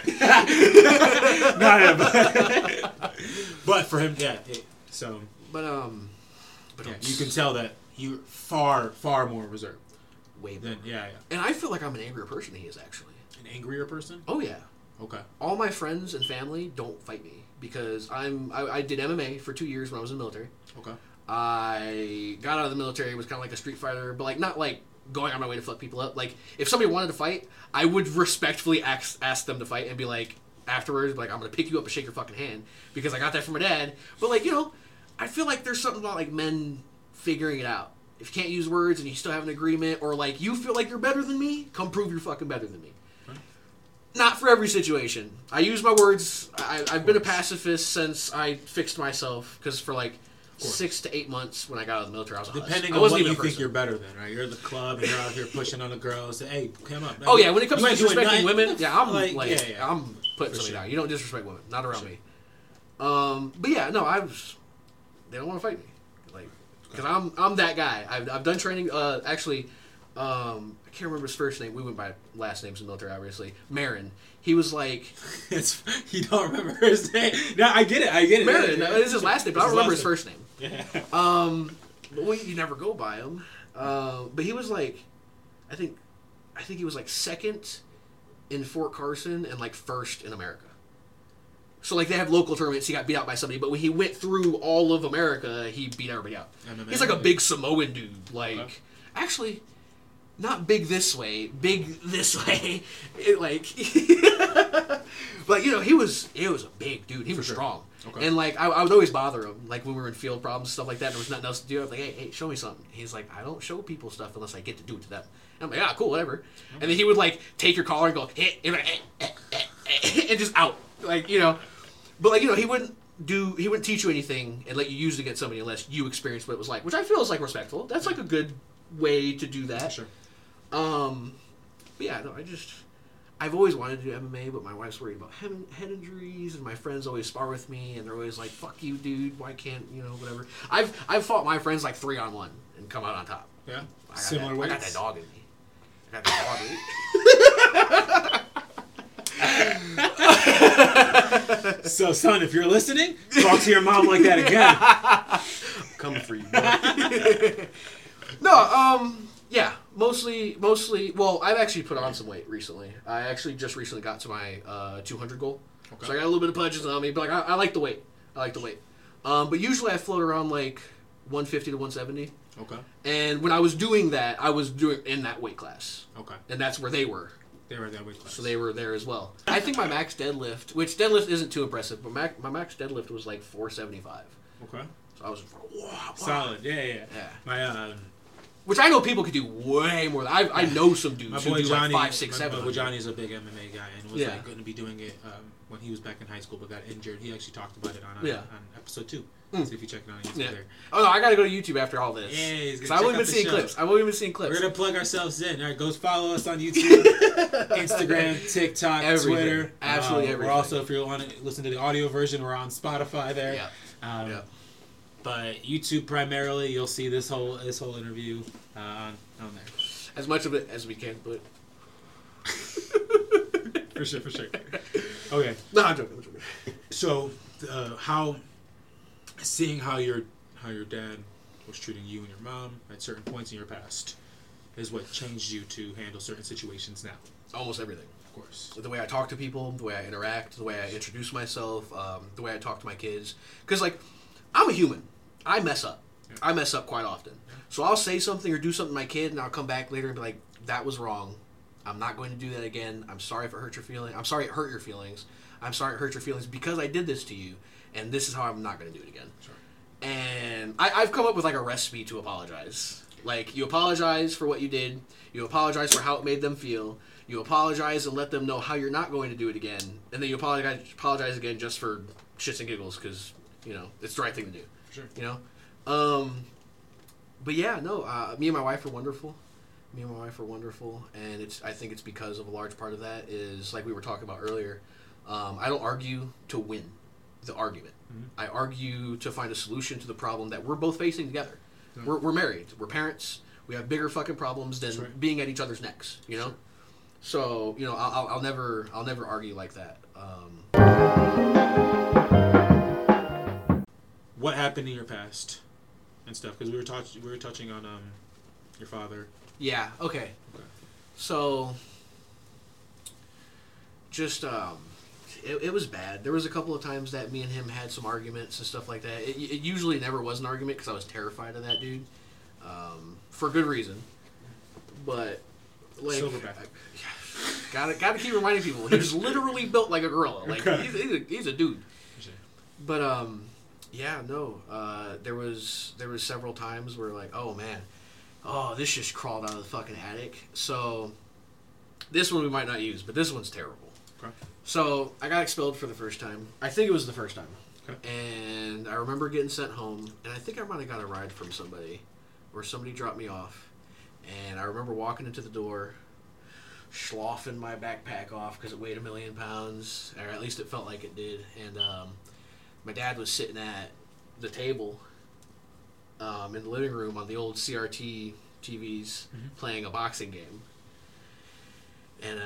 B: But for him, yeah. So.
A: But
B: yeah, you can tell that you're far more reserved.
A: Way more.
B: Yeah.
A: And I feel like I'm an angrier person than he is, actually.
B: An angrier person?
A: Oh yeah.
B: Okay.
A: All my friends and family don't fight me because I did MMA for 2 years when I was in the military.
B: Okay.
A: I got out of the military, was kind of like a street fighter, but like not like going on my way to fuck people up. Like, if somebody wanted to fight, I would respectfully ask them to fight and be like, afterwards, like, I'm gonna pick you up and shake your fucking hand because I got that from my dad. But like, you know, I feel like there's something about like men figuring it out. If you can't use words and you still have an agreement, or like you feel like you're better than me, come prove you're fucking better than me. Not for every situation. I use my words. I've been a pacifist since I fixed myself, because for like 6 to 8 months when I got out of the military, I was a
B: depending on what you think you're better than, right? You're at the club and you're out here pushing on the girls. Hey, come up.
A: Oh yeah, when it comes to disrespecting women, yeah, I'm
B: yeah.
A: I'm putting something down. You don't disrespect women, not around me. But yeah, no, they don't want to fight me, like, because I'm that guy. I've done training. Actually, I can't remember his first name. We went by last names in the military, obviously. Marin. He was like...
B: You don't remember his name? No, I get it.
A: Marin. No, it's his last name, but I don't remember his first name.
B: Yeah.
A: But you never go by him. But he was like... I think he was like second in Fort Carson and like first in America. So like they have local tournaments, he got beat out by somebody, but when he went through all of America, he beat everybody out. He's like a big Samoan dude. Like, actually, not big this way, big this way. Like, but you know, he was a big dude. He was strong. Okay. And like I would always bother him, like when we were in field problems, stuff like that, and there was nothing else to do. I was like, hey, show me something. He's like, I don't show people stuff unless I get to do it to them. And I'm like, yeah, cool, whatever. Okay. And then he would like take your collar and go, and just out. Like, you know. But like, you know, he wouldn't teach you anything and let you use it against somebody unless you experienced what it was like, which I feel is like respectful. That's like a good way to do that.
B: Sure.
A: But yeah, no, I've always wanted to do MMA, but my wife's worried about head injuries, and my friends always spar with me, and they're always like, "Fuck you, dude! Why can't you know whatever?" I've fought my friends like 3-on-1 and come out on top.
B: Yeah,
A: I got that dog in me. I got that dog in me.
B: So, son, if you're listening, talk to your mom like that again.
A: I'm coming for you, boy. No, yeah, mostly. Well, I've actually put on some weight recently. I actually just recently got to my 200 goal, so I got a little bit of punches on me. But like, I like the weight. But usually I float around like 150 to 170.
B: Okay.
A: And when I was doing that, I was doing in that weight class.
B: Okay.
A: And that's where they were.
B: They were in that weight class.
A: So they were there as well. I think my max deadlift, which deadlift isn't too impressive, but my max deadlift was like 475.
B: Okay.
A: So I was
B: solid. Yeah. My
A: which I know people could do way more. I know some dudes who do
B: Johnny,
A: like 5, 6, 7.
B: My boy Johnny's a big MMA guy and was like going to be doing it when he was back in high school, but got injured. He actually talked about it on episode 2. See if you check it on YouTube there.
A: Oh no, I gotta go to YouTube after all this.
B: Yeah, he's
A: gonna I've only been seeing clips.
B: We're gonna plug ourselves in. All right, go follow us on YouTube, Instagram, TikTok,
A: everything.
B: Twitter.
A: Absolutely everything.
B: We're also, if you want to listen to the audio version, we're on Spotify there.
A: Yeah.
B: But YouTube primarily, you'll see this whole interview on there.
A: As much of it as we can put.
B: For sure. Okay.
A: No, I'm joking.
B: So, seeing how your dad was treating you and your mom at certain points in your past is what changed you to handle certain situations now.
A: Almost everything.
B: Of course.
A: The way I talk to people, the way I interact, the way I introduce myself, the way I talk to my kids. Because, like, I'm a human. I mess up. Yeah. I mess up quite often. So I'll say something or do something to my kid, and I'll come back later and be like, that was wrong. I'm not going to do that again. I'm sorry if it hurt your feelings. I'm sorry it hurt your feelings. I'm sorry it hurt your feelings because I did this to you, and this is how I'm not going to do it again.
B: Sure.
A: And I've come up with like a recipe to apologize. Like, you apologize for what you did. You apologize for how it made them feel. You apologize and let them know how you're not going to do it again. And then you apologize again just for shits and giggles because, you know, it's the right thing to do.
B: Sure.
A: You know? But yeah, no, me and my wife are wonderful. And I think it's because of a large part of that is, like we were talking about earlier, I don't argue to win the argument. Mm-hmm. I argue to find a solution to the problem that we're both facing together. Mm-hmm. We're married. We're parents. We have bigger fucking problems than being at each other's necks, you know? Sure. So, you know, I'll never argue like that.
B: What happened in your past and stuff? Because we were touching on your father.
A: Yeah. Okay. So, just it was bad. There was a couple of times that me and him had some arguments and stuff like that. It usually never was an argument because I was terrified of that dude, for good reason. But like, gotta keep reminding people he was literally built like a gorilla. Like he's a dude. But yeah, no. There was several times where like, oh man, this just crawled out of the fucking attic. So this one we might not use, but this one's terrible. Okay. So I got expelled for the first time. I think it was the first time. Okay. And I remember getting sent home, and I think I might have got a ride from somebody, or somebody dropped me off. And I remember walking into the door, sloughing my backpack off because it weighed 1,000,000 pounds, or at least it felt like it did. And my dad was sitting at the table in the living room on the old CRT TVs playing a boxing game. And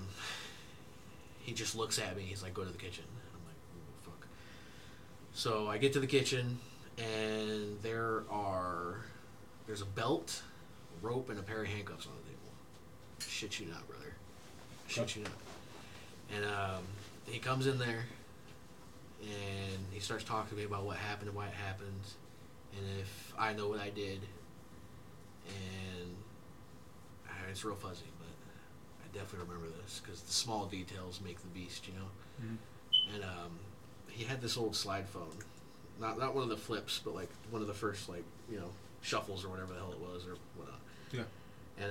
A: he just looks at me. He's like, go to the kitchen. And I'm like, oh, fuck. So I get to the kitchen, and there's a belt, a rope, and a pair of handcuffs on the table. Shit you not, brother. Shit you not. And he comes in there, and he starts talking to me about what happened and why it happened, and if I know what I did. And it's real fuzzy, but I definitely remember this because the small details make the beast, you know. And he had this old slide phone, not one of the flips, but like one of the first, like, you know, shuffles or whatever the hell it was or whatnot.
B: Yeah.
A: And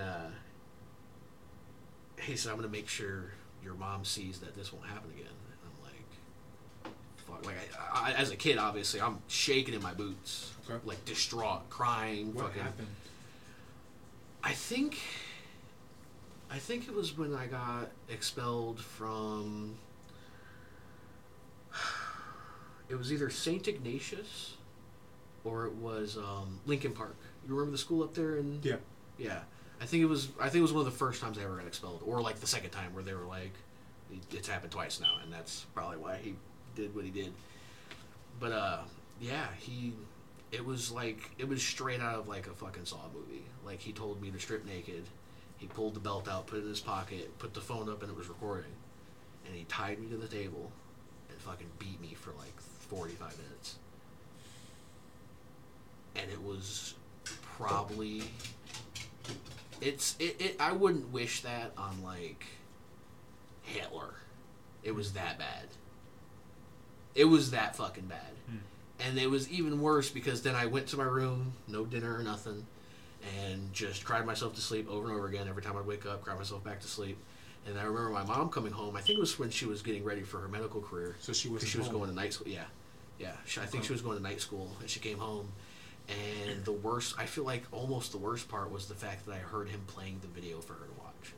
A: he said, I'm gonna make sure your mom sees that this won't happen again. And I'm like, fuck. Like I as a kid, obviously, I'm shaking in my boots, like distraught, crying.
B: What happened?
A: I think it was when I got expelled from. It was either St. Ignatius, or it was Lincoln Park. You remember the school up there? Yeah. I think it was one of the first times I ever got expelled, or like the second time where they were like, it's happened twice now, and that's probably why he did what he did. But yeah, it was straight out of like a fucking Saw movie. Like, he told me to strip naked. He pulled the belt out, put it in his pocket, put the phone up, and it was recording. And he tied me to the table and fucking beat me for like 45 minutes. And it was probably... I wouldn't wish that on like Hitler. It was that bad. It was that fucking bad. And it was even worse because then I went to my room, no dinner or nothing, and just cried myself to sleep over and over again. Every time I'd wake up, cry myself back to sleep. And I remember my mom coming home. I think it was when she was getting ready for her medical career.
B: So she was
A: going to night school. Yeah. I think she was going to night school, and she came home. And the worst, I feel like almost the worst part was the fact that I heard him playing the video for her to watch.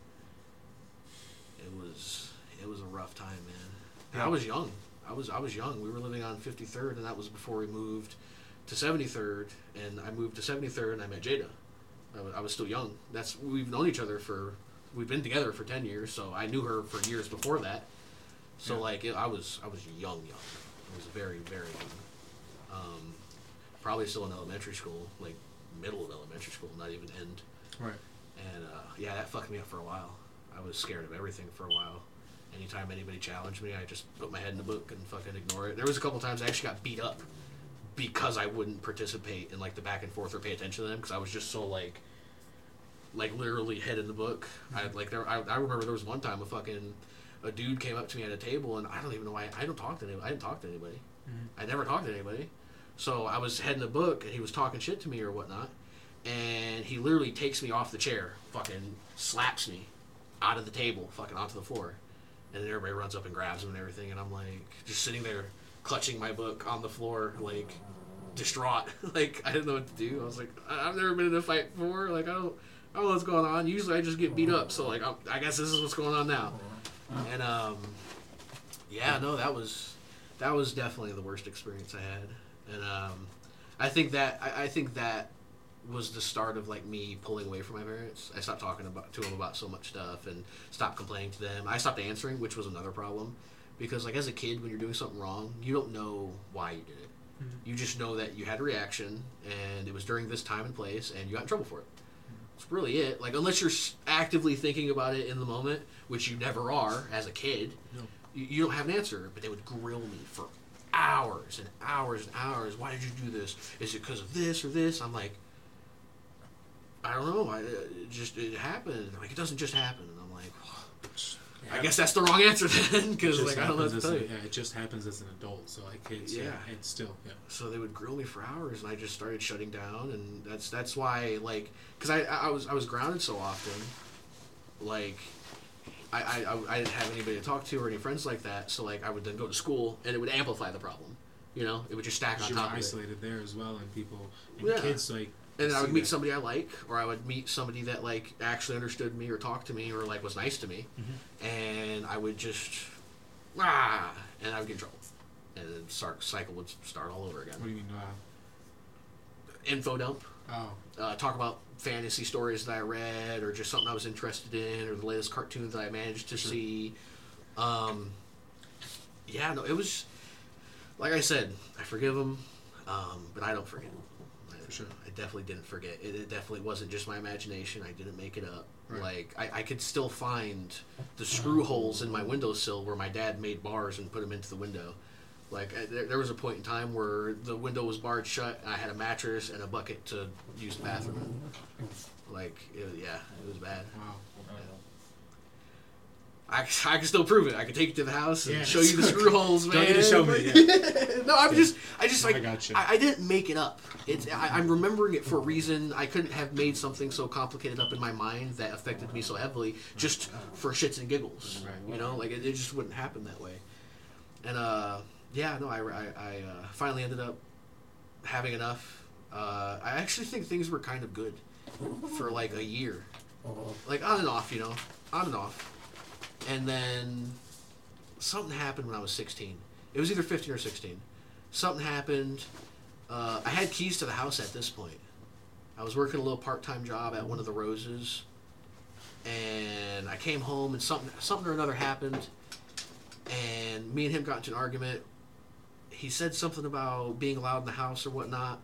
A: It was a rough time, man. And I was young. I was young. We were living on 53rd, and that was before we moved to 73rd. And I moved to 73rd, and I met Jada. I was still young. We've known each other we've been together for 10 years, so I knew her for years before that. So I was young. I was very, very young. Probably still in elementary school, like middle of elementary school, not even end.
B: Right.
A: And that fucked me up for a while. I was scared of everything for a while. Anytime anybody challenged me, I just put my head in the book and fucking ignore it. There was a couple times I actually got beat up because I wouldn't participate in like the back and forth or pay attention to them because I was just so like literally head in the book. I remember there was one time a dude came up to me at a table, and I don't even know why I didn't talk to anybody. I never talked to anybody. So I was heading the book, and he was talking shit to me or whatnot, and he literally takes me off the chair, fucking slaps me out of the table, fucking onto the floor, and then everybody runs up and grabs him and everything, and I'm like just sitting there clutching my book on the floor, like distraught, like I didn't know what to do. I was like, I've never been in a fight before, like I don't know what's going on. Usually I just get beat up, so like I guess this is what's going on now. And that was definitely the worst experience I had. And I think that was the start of like me pulling away from my parents. I stopped talking to them about so much stuff and stopped complaining to them. I stopped answering, which was another problem, because like as a kid, when you're doing something wrong, you don't know why you did it. You just know that you had a reaction, and it was during this time and place, and you got in trouble for it. That's really it. Like, unless you're actively thinking about it in the moment, which you never are as a kid, you don't have an answer. But they would grill me for hours and hours and hours. Why did you do this? Is it because of this or this? I'm like, I don't know. It happened. Like, it doesn't just happen. And I'm like, I guess that's the wrong answer then, because like I don't know what to tell you.
B: Yeah, it just happens as an adult. So like kids, it's still.
A: So they would grill me for hours, and I just started shutting down, and that's why, like, because I was grounded so often, like. I didn't have anybody to talk to or any friends like that, so like I would then go to school, and it would amplify the problem. You know, it would just stack on top of it.
B: You were isolated there as well, and people, and kids like.
A: And I would meet somebody I like, or I would meet somebody that like actually understood me or talked to me or like was nice to me, and I would just and I would get in trouble, and then cycle would start all over again.
B: What do you mean?
A: Info dump. talk about fantasy stories that I read, or just something I was interested in, or the latest cartoons that I managed to see. Yeah, no, it was, like I said, I forgive him, but I don't forget him. For sure. I definitely didn't forget. It definitely wasn't just my imagination. I didn't make it up. Right. Like, I could still find the screw holes in my windowsill where my dad made bars and put them into the window. Like, there was a point in time where the window was barred shut, and I had a mattress and a bucket to use the bathroom. Like, it was bad. Wow. I can still prove it. I can take you to the house and show you the screw holes, man.
B: Don't need to show me. Yeah.
A: No, I just like,
B: I got you.
A: I didn't make it up. I'm remembering it for a reason. I couldn't have made something so complicated up in my mind that affected me so heavily just for shits and giggles. Right. You know, like it just wouldn't happen that way. And I finally ended up having enough. I actually think things were kind of good for like a year, like on and off, on and off. And then something happened when I was 16. It was either 15 or 16. Something happened. I had keys to the house at this point. I was working a little part-time job at one of the Roses, and I came home and something or another happened, and me and him got into an argument. He said something about being allowed in the house or whatnot,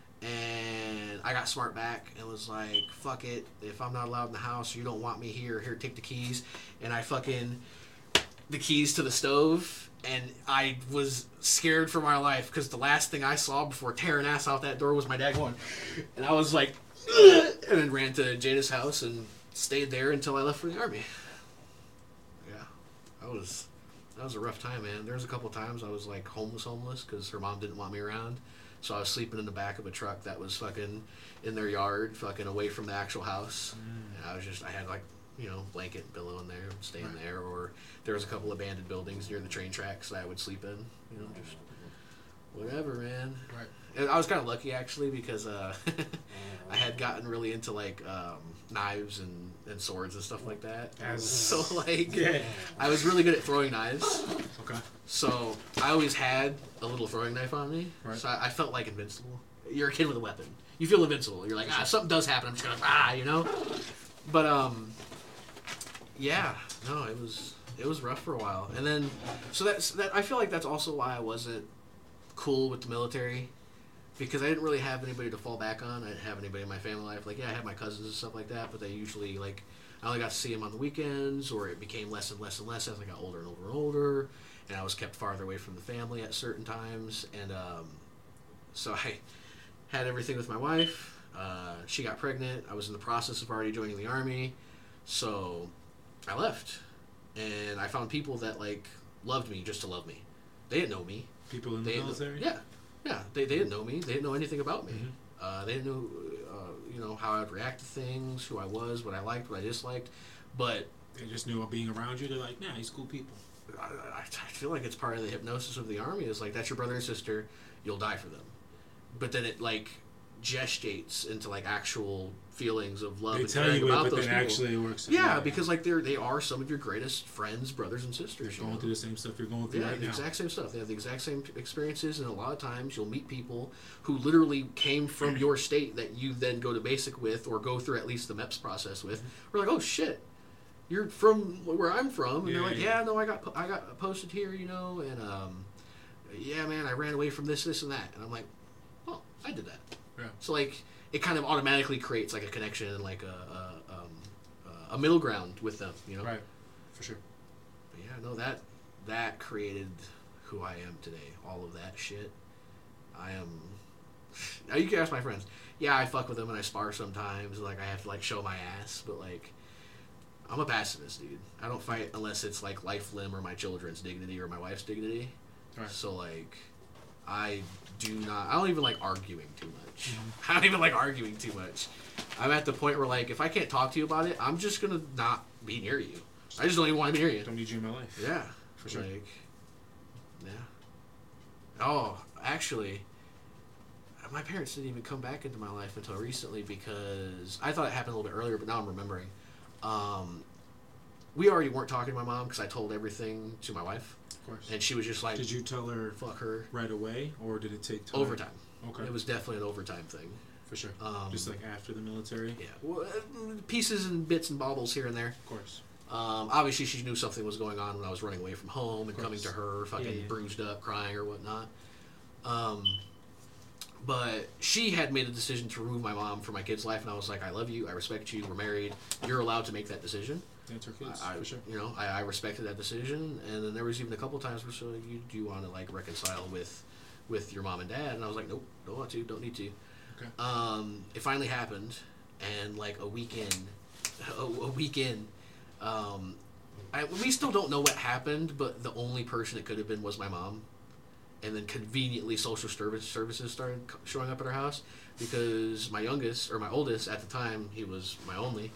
A: and I got smart back and was like, fuck it, if I'm not allowed in the house or you don't want me here, take the keys. And I the keys to the stove, and I was scared for my life because the last thing I saw before tearing ass out that door was my dad going, and I was like, ugh, and then ran to Jada's house and stayed there until I left for the Army. Yeah, that was a rough time, man. There was a couple times I was like homeless because her mom didn't want me around. So I was sleeping in the back of a truck that was fucking in their yard, fucking away from the actual house. And I had like, blanket and pillow in there, staying there. Or there was a couple abandoned buildings near the train tracks that I would sleep in. Just whatever, man. Right. And I was kind of lucky actually because I had gotten really into like knives and swords and stuff like that. So like, I was really good at throwing knives.
B: Okay.
A: So I always had a little throwing knife on me. Right. So I felt like invincible. You're a kid with a weapon. You feel invincible. You're like, if something does happen, I'm just gonna But yeah, no, it was rough for a while. And then so that I feel like that's also why I wasn't cool with the military. Because I didn't really have anybody to fall back on. I didn't have anybody in my family life. Like, I had my cousins and stuff like that, but they usually, like, I only got to see them on the weekends, or it became less and less and less as I got older and older and older, and I was kept farther away from the family at certain times, and so I had everything with my wife. She got pregnant. I was in the process of already joining the Army, so I left, and I found people that, like, loved me just to love me. They didn't know me.
B: People in the military?
A: Yeah. Yeah, they didn't know me. They didn't know anything about me. Mm-hmm. They didn't know, how I would react to things, who I was, what I liked, what I disliked. But
B: they just knew being around you. They're like, nah, he's cool people.
A: I feel like it's part of the hypnosis of the Army. Is like, that's your brother and sister. You'll die for them. But then it like gestates into like actual feelings of love.
B: They
A: and
B: tell you
A: about
B: it, but
A: those
B: then
A: people.
B: Actually it works.
A: Yeah, because like they are some of your greatest friends, brothers and sisters.
B: They're going through the same stuff you're going through right
A: the
B: now.
A: Exact same stuff. They have the exact same experiences, and a lot of times you'll meet people who literally came from your state that you then go to basic with, or go through at least the MEPS process with. We're like, oh shit, you're from where I'm from, and they're like, no, I got posted here, and yeah, man, I ran away from this, and that, and I'm like, oh, I did that. Yeah. So like, it kind of automatically creates like a connection and like a middle ground with them,
B: Right, for sure.
A: But yeah, no, that created who I am today. All of that shit. I am. Now you can ask my friends. Yeah, I fuck with them and I spar sometimes. Like I have to like show my ass, but like I'm a pacifist, dude. I don't fight unless it's like life, limb, or my children's dignity or my wife's dignity. Right. So like, I don't even like arguing too much. Mm-hmm. I don't even like arguing too much. I'm at the point where like, if I can't talk to you about it, I'm just gonna not be near you. I just don't even want to be near you.
B: Don't need you in my life.
A: Yeah,
B: for sure.
A: Like, yeah. Oh, actually, my parents didn't even come back into my life until recently because I thought it happened a little bit earlier, but now I'm remembering. We already weren't talking to my mom because I told everything to my wife.
B: Of course.
A: And she was just like...
B: Did you tell her
A: fuck her
B: right away, or did it take time?
A: Overtime.
B: Okay.
A: It was definitely an overtime thing.
B: For sure. Just like after the military.
A: Yeah, well, pieces and bits and baubles here and there.
B: Of course.
A: Obviously, she knew something was going on when I was running away from home and coming to her, fucking
B: Yeah.
A: bruised up, crying or whatnot. But she had made a decision to remove my mom from my kid's life, and I was like, I love you, I respect you, we're married, you're allowed to make that decision.
B: That's her kids,
A: for
B: sure.
A: You know, I respected that decision, and then there was even a couple times where she was like, do you want to like reconcile with your mom and dad? And I was like, nope, don't want to, don't need to.
B: Okay.
A: It finally happened, and like a week in, we still don't know what happened, but the only person it could have been was my mom. And then conveniently, social services started showing up at our house because my oldest at the time, he was my only.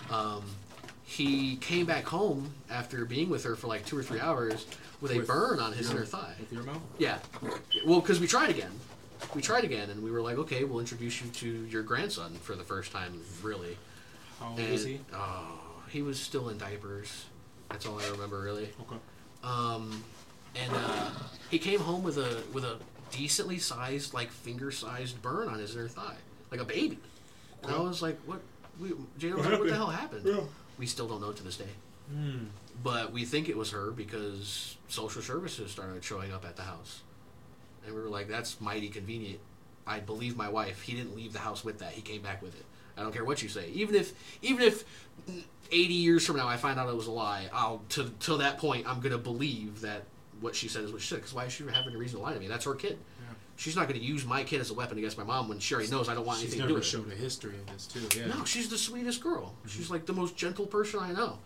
A: He came back home after being with her for like 2 or 3 hours with a burn on his inner thigh.
B: With your mom?
A: Yeah. Well, because we tried again. And we were like, okay, we'll introduce you to your grandson for the first time, really.
B: How old was he?
A: He was still in diapers. That's all I remember, really.
B: Okay.
A: He came home with a decently sized, like finger-sized burn on his inner thigh, like a baby. And I was like, "What? Jada was like, what the hell happened?" Yeah. We still don't know to this day. But we think it was her because social services started showing up at the house, and we were like, "That's mighty convenient." I believe my wife. He didn't leave the house with that. He came back with it. I don't care what you say. Even if 80 years from now I find out it was a lie, till that point I'm gonna believe that what she said is what she said. Because why is she having a reason to lie to me? That's her kid. Yeah. She's not going to use my kid as a weapon against my mom when she already knows I don't want anything to do with it.
B: She's never showed a history of this, too. Yeah.
A: No, she's the sweetest girl. Mm-hmm. She's like the most gentle person I know.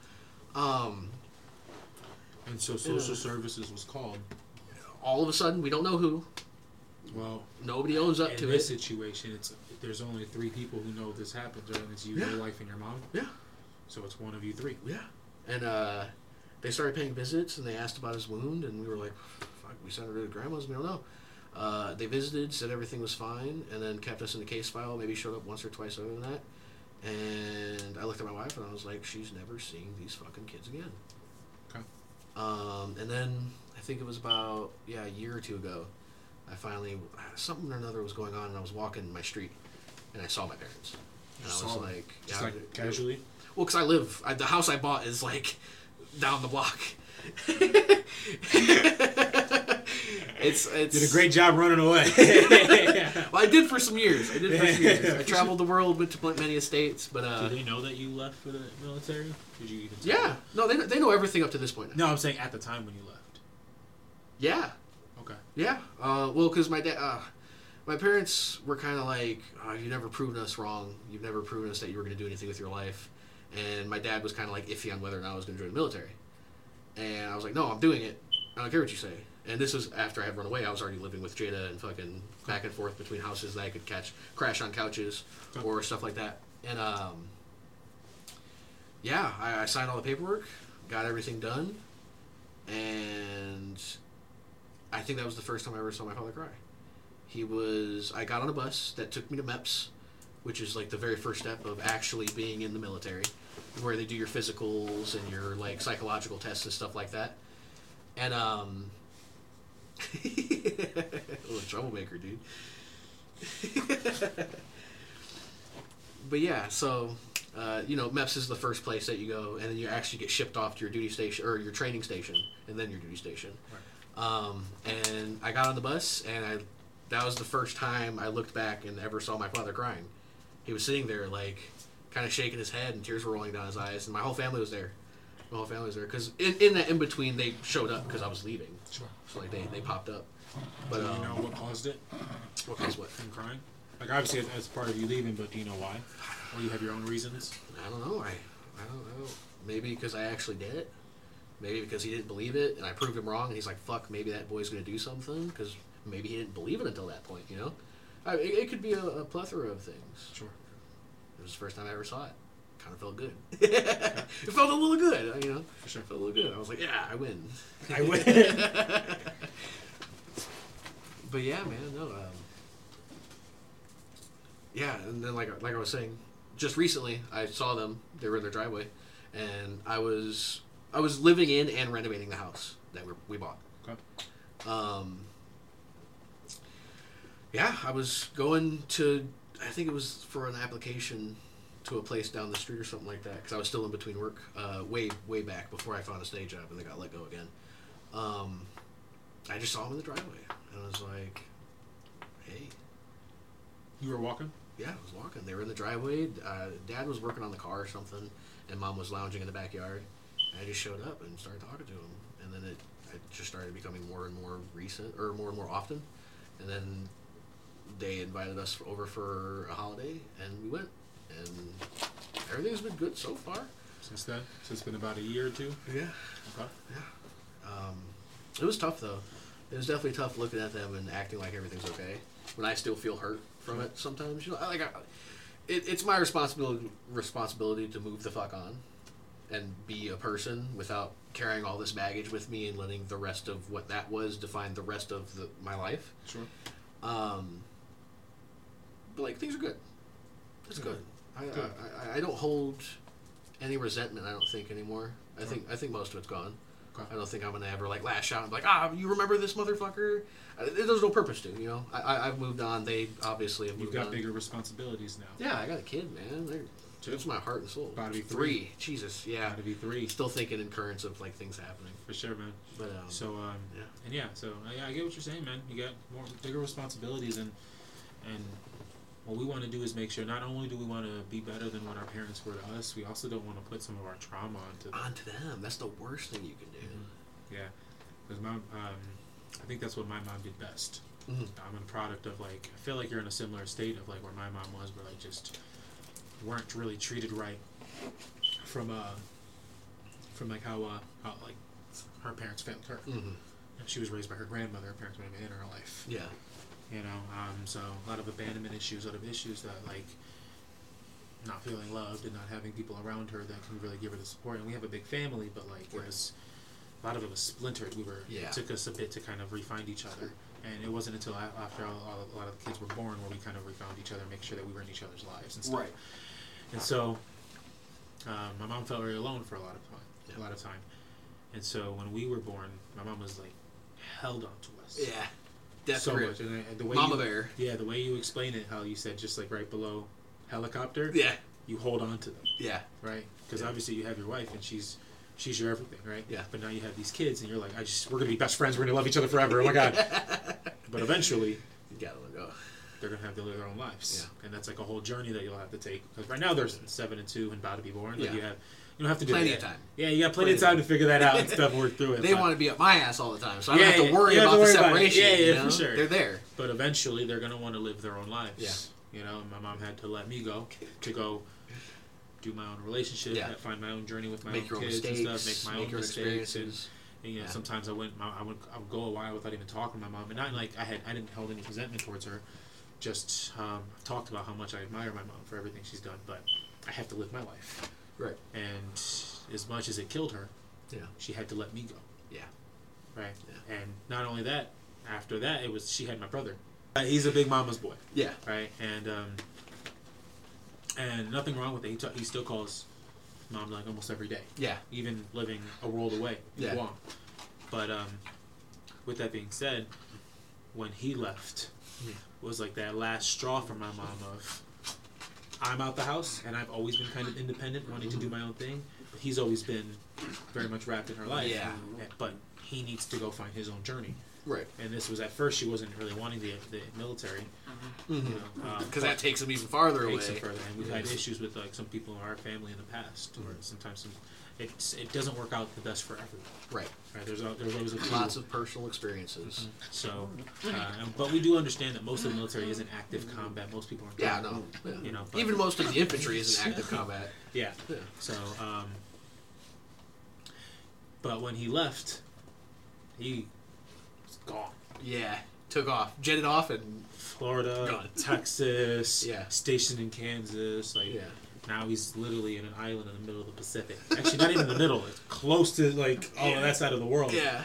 B: And so social services was called.
A: All of a sudden, we don't know who.
B: Well,
A: nobody owns up to it.
B: In this situation, there's only 3 people who know this happens, right? And it's you, your wife, and your mom?
A: Yeah.
B: So it's one of you 3.
A: Yeah. And they started paying visits, and they asked about his wound, and we were like, fuck, we sent her to grandma's, we don't know. They visited, said everything was fine, and then kept us in the case file, maybe showed up once or twice other than that. And I looked at my wife, and I was like, she's never seeing these fucking kids again.
B: Okay.
A: And then, I think it was about, a year or 2 ago, I finally, something or another was going on, and I was walking my street, and I saw my parents. And I was like...
B: Just like casually?
A: Well, because the house I bought is like down the block. It's
B: did a great job running away.
A: Well, I did for some years. I traveled the world, went to many estates, but
B: do they know that you left for the military? Did you even
A: yeah. No, they know everything up to this point.
B: No, I'm saying at the time when you left.
A: Yeah.
B: Okay.
A: Yeah. Well, because my dad, my parents were kind of like, "You've never proven us wrong. You've never proven us that you were going to do anything with your life." And my dad was kind of like iffy on whether or not I was going to join the military. And I was like, no, I'm doing it. I don't care what you say. And this was after I had run away. I was already living with Jada and fucking back and forth between houses that I could crash on couches or stuff like that. And I signed all the paperwork, got everything done, and I think that was the first time I ever saw my father cry. I got on a bus that took me to MEPS, which is like the very first step of actually being in the military, where they do your physicals and your like psychological tests and stuff like that. And troublemaker, dude. But yeah, so MEPS is the first place that you go, and then you actually get shipped off to your duty station or your training station, and then your duty station. Right. And I got on the bus, and that was the first time I looked back and ever saw my father crying. He was sitting there, like, kind of shaking his head, and tears were rolling down his eyes, and my whole family was there. Because in that in-between, they showed up because I was leaving.
B: Sure.
A: So, like, they popped up. But,
B: do you know what caused it?
A: What caused what?
B: Him crying? Like, obviously, that's part of you leaving, but do you know why? Or you have your own reasons?
A: I don't know. I don't know. Maybe because I actually did it. Maybe because he didn't believe it, and I proved him wrong, and he's like, fuck, maybe that boy's going to do something, because maybe he didn't believe it until that point, you know? It could be a plethora of things.
B: Sure.
A: It was the first time I ever saw it. Kind of felt good. It felt a little good, you know?
B: For sure.
A: It felt a little good. I was like, yeah, I win.
B: I win.
A: But yeah, man, no. Yeah, and then like I was saying, just recently I saw them. They were in their driveway, and I was living in and renovating the house that we bought.
B: Okay.
A: Yeah, I was going to I think it was for an application to a place down the street or something like that, because I was still in between work, way back before I found a stage job and then got let go again. I just saw him in the driveway, and I was like, "Hey."
B: You were walking?
A: Yeah, I was walking. They were in the driveway. Dad was working on the car or something, and Mom was lounging in the backyard. And I just showed up and started talking to him, and then it just started becoming more and more recent, or more and more often. And then they invited us over for a holiday, and we went. And everything's been good so far.
B: Since then? So it's been about a year or two?
A: Yeah.
B: Okay.
A: Yeah. It was tough, though. It was definitely tough looking at them and acting like everything's okay when I still feel hurt from it sometimes. You know, it's my responsibility to move the fuck on and be a person without carrying all this baggage with me and letting the rest of what that was define the rest of my life.
B: Sure.
A: But like, things are good. It's good. I don't hold any resentment, I don't think, anymore. I think most of it's gone. Okay. I don't think I'm gonna ever like lash out and be like, you remember this motherfucker? There's no purpose to, you know. I've moved on. They obviously have moved on.
B: You've got bigger responsibilities now.
A: Yeah, I got a kid, man. It's my heart and soul.
B: About to be
A: three. Jesus, yeah.
B: About to be 3.
A: Still thinking in currents of like things happening.
B: For sure, man.
A: But
B: yeah. And yeah, so I get what you're saying, man. You got bigger responsibilities, and what we want to do is make sure not only do we want to be better than what our parents were to us, we also don't want to put some of our trauma onto
A: them. That's the worst thing you can do.
B: Mm-hmm. Yeah, because I think that's what my mom did best.
A: Mm-hmm.
B: I'm a product of like, I feel like you're in a similar state of like where my mom was, where like just weren't really treated right from like how like her parents failed her.
A: Mm-hmm.
B: She was raised by her grandmother. Her parents went in her life.
A: Yeah.
B: You know, so a lot of abandonment issues, a lot of issues that like not feeling loved and not having people around her that can really give her the support. And we have a big family, but like it was, a lot of it was splintered. It took us a bit to kind of re-find each other. And it wasn't until after a lot of the kids were born where we kind of re-found each other and make sure that we were in each other's lives and stuff.
A: Right.
B: And so my mom felt very alone for a lot of time. And so when we were born, my mom was like held on to us.
A: Yeah. Death
B: so
A: grip.
B: much. And the way
A: Mama bear.
B: Yeah, the way you explain it, how you said just like right below helicopter.
A: Yeah.
B: You hold on to them.
A: Yeah.
B: Right? Because obviously you have your wife and she's your everything, right?
A: Yeah.
B: But now you have these kids and you're like, we're gonna be best friends. We're gonna love each other forever. Oh my God. But eventually,
A: you gotta let go.
B: They're gonna have to live their own lives.
A: Yeah.
B: And that's like a whole journey that you'll have to take. Because right now they're 7 and 2 and about to be born. Like
A: Yeah.
B: You don't have to do
A: Plenty
B: that.
A: of time.
B: Yeah, you got plenty of time to figure that out and stuff, work through it.
A: They want to be up my ass all the time, so I don't
B: Yeah,
A: have to worry
B: you don't
A: about
B: have
A: the
B: to worry about it.
A: separation.
B: Yeah,
A: you know?
B: for sure.
A: They're there.
B: But eventually they're going to want to live their own lives.
A: Yeah.
B: You know, my mom had to let me go to go do my own relationship, find my own journey with my own kids and stuff, make my own mistakes. And you know, sometimes I would go a while without even talking to my mom. And not like I didn't hold any resentment towards her. Just talked about how much I admire my mom for everything she's done. But I have to live my life.
A: Right.
B: And as much as it killed her, she had to let me go.
A: Yeah.
B: Right.
A: Yeah.
B: And not only that, after that, she had my brother. He's a big mama's boy.
A: Yeah.
B: Right. And nothing wrong with it. He still calls mom like almost every day.
A: Yeah.
B: Even living a world away in Guam. But with that being said, when he left, was like that last straw for my mom of, I'm out the house, and I've always been kind of independent, wanting to do my own thing. He's always been very much wrapped in her life.
A: Yeah.
B: But he needs to go find his own journey.
A: Right.
B: And this was, at first, she wasn't really wanting the military.
A: Because that takes him even farther away.
B: Takes him further. And we've had issues with like some people in our family in the past, where sometimes it doesn't work out the best for everyone.
A: Right.
B: There's always a few.
A: Lots of personal experiences.
B: So, but we do understand that most of the military isn't active combat. Most people aren't.
A: Yeah, no. Yeah.
B: You know,
A: even most of the infantry isn't active combat.
B: Yeah. So, but when he left, he was gone.
A: Yeah. Took off. Jetted off and
B: Florida,
A: gone.
B: Texas, stationed in Kansas. Like,
A: yeah.
B: Now he's literally in an island in the middle of the Pacific. Actually, not even in the middle. It's close to like all of that side of the world.
A: Yeah.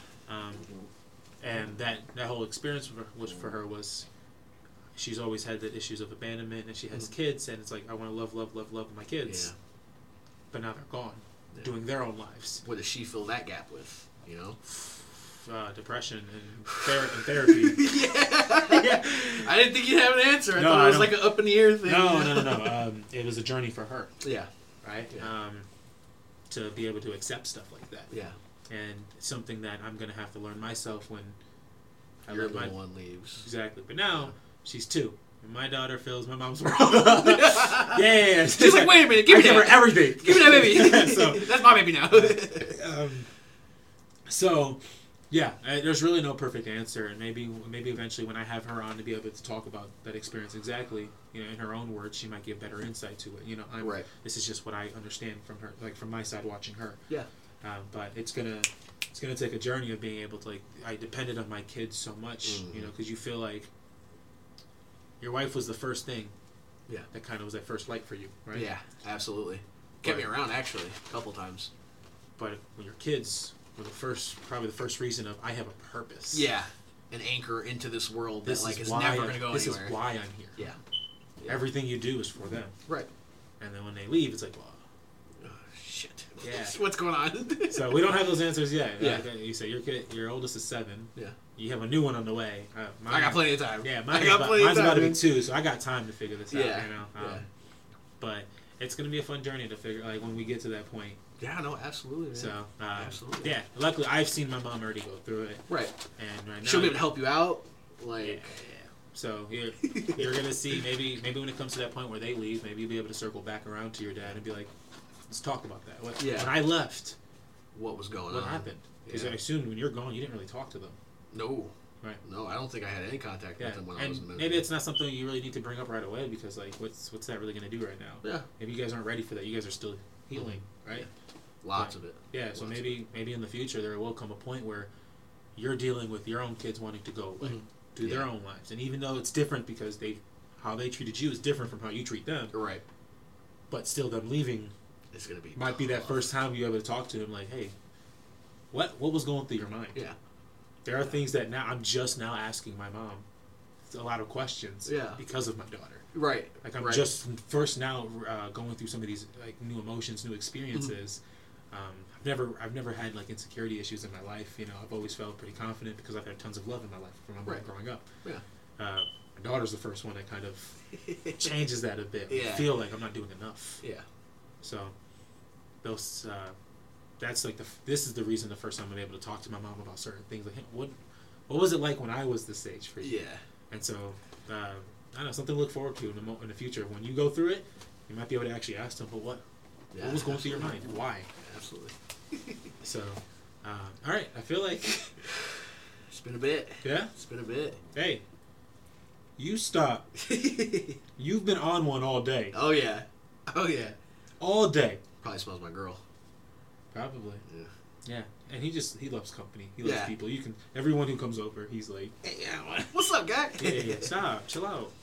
B: And that whole experience for her was, she's always had the issues of abandonment, and she has kids, and it's like, I want to love my kids.
A: Yeah.
B: But now they're gone, doing their own lives.
A: What does she fill that gap with? You know.
B: depression and therapy.
A: Yeah. I didn't think you'd have an answer. I thought it was like an up in the air thing.
B: No. It was a journey for her.
A: Yeah.
B: Right?
A: Yeah.
B: To be able to accept stuff like that.
A: Yeah.
B: And it's something that I'm going to have to learn myself when
A: your little one leaves.
B: Exactly. But now, she's 2. And my daughter fills my mom's world. Yeah.
A: She's like, wait a minute, give
B: her everything.
A: Give me that baby.
B: So,
A: that's my baby now.
B: So, yeah, there's really no perfect answer, and maybe eventually when I have her on to be able to talk about that experience exactly, in her own words, she might give better insight to it.
A: Right.
B: This is just what I understand from her, like from my side watching her.
A: Yeah.
B: But it's gonna take a journey of being able to I depended on my kids so much, because you feel like your wife was the first thing.
A: Yeah.
B: That kind of was that first light for you, right?
A: Yeah, absolutely. Kept me around actually a couple times.
B: But when your kids were probably the first reason of I have a purpose.
A: Yeah, an anchor into this world that is never going to go anywhere.
B: This is why I'm here.
A: Yeah.
B: Everything you do is for them.
A: Right.
B: And then when they leave, it's like, well,
A: shit.
B: Yeah.
A: What's going on?
B: So we don't have those answers yet.
A: Yeah.
B: You say your oldest is 7.
A: Yeah.
B: You have a new one on the way.
A: I got plenty of time.
B: Yeah, mine's about to be 2, so I got time to figure this out.
A: Yeah.
B: But it's going to be a fun journey to figure when we get to that point.
A: Yeah, no, absolutely, man.
B: So,
A: absolutely.
B: Yeah, luckily I've seen my mom already go through it.
A: Right.
B: And right now,
A: she'll be able to help you out.
B: Yeah. So you're going to see, maybe when it comes to that point where they leave, maybe you'll be able to circle back around to your dad and be like, let's talk about that. When I left,
A: what was going on?
B: What happened? Because I assumed when you're gone, you didn't really talk to them.
A: No.
B: Right.
A: No, I don't think I had any contact with them when I was in the
B: maybe it's not something you really need to bring up right away because, what's that really going to do right now?
A: Yeah.
B: Maybe you guys aren't ready for that. You guys are still healing, right?
A: Lots of it.
B: Yeah, so maybe in the future there will come a point where you're dealing with your own kids wanting to go away, do their own lives. And even though it's different because how they treated you is different from how you treat them.
A: Right.
B: But still them leaving
A: it's gonna be
B: might be that first time you're able to talk to them like, hey, what was going through your mind?
A: Yeah.
B: There are things that now I'm just now asking my mom a lot of questions because of my daughter.
A: Right.
B: Like I'm just first now going through some of these new emotions, new experiences. I've never had insecurity issues in my life. I've always felt pretty confident because I've had tons of love in my life from my mom growing up.
A: Yeah.
B: My daughter's the first one that kind of changes that a bit.
A: Yeah.
B: I feel like I'm not doing enough.
A: Yeah.
B: So those that's this is the reason the first time I'm able to talk to my mom about certain things. Like, hey, what was it like when I was this age for you?
A: Yeah.
B: And so I don't know, something to look forward to in the future. When you go through it, you might be able to actually ask them, but what was going through your mind? Why?
A: Absolutely.
B: So, all right. I feel like
A: it's been a bit.
B: Yeah?
A: It's been a bit.
B: Hey, you stop. You've been on one all day.
A: Oh, yeah. Oh, yeah.
B: All day.
A: Probably smells my girl.
B: Probably.
A: Yeah.
B: Yeah. And he loves company. He loves people. Everyone who comes over, he's like, hey,
A: what's up, guy?
B: Yeah. Stop. Chill out.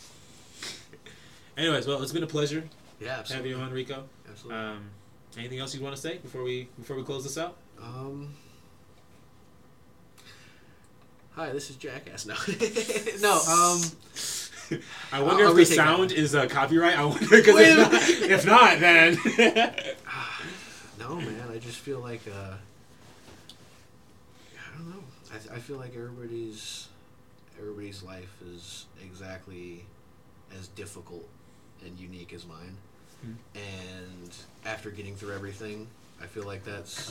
B: Anyways, well, it's been a pleasure.
A: Yeah, absolutely.
B: Have you on, Rico.
A: Absolutely.
B: Anything else you want to say before we close this out?
A: Hi, this is Jackass. No.
B: I wonder if the sound is copyright. I wonder because if not, then
A: no, man. I just feel like I don't know. I feel like everybody's life is exactly as difficult and unique as mine. And after getting through everything, I feel like that's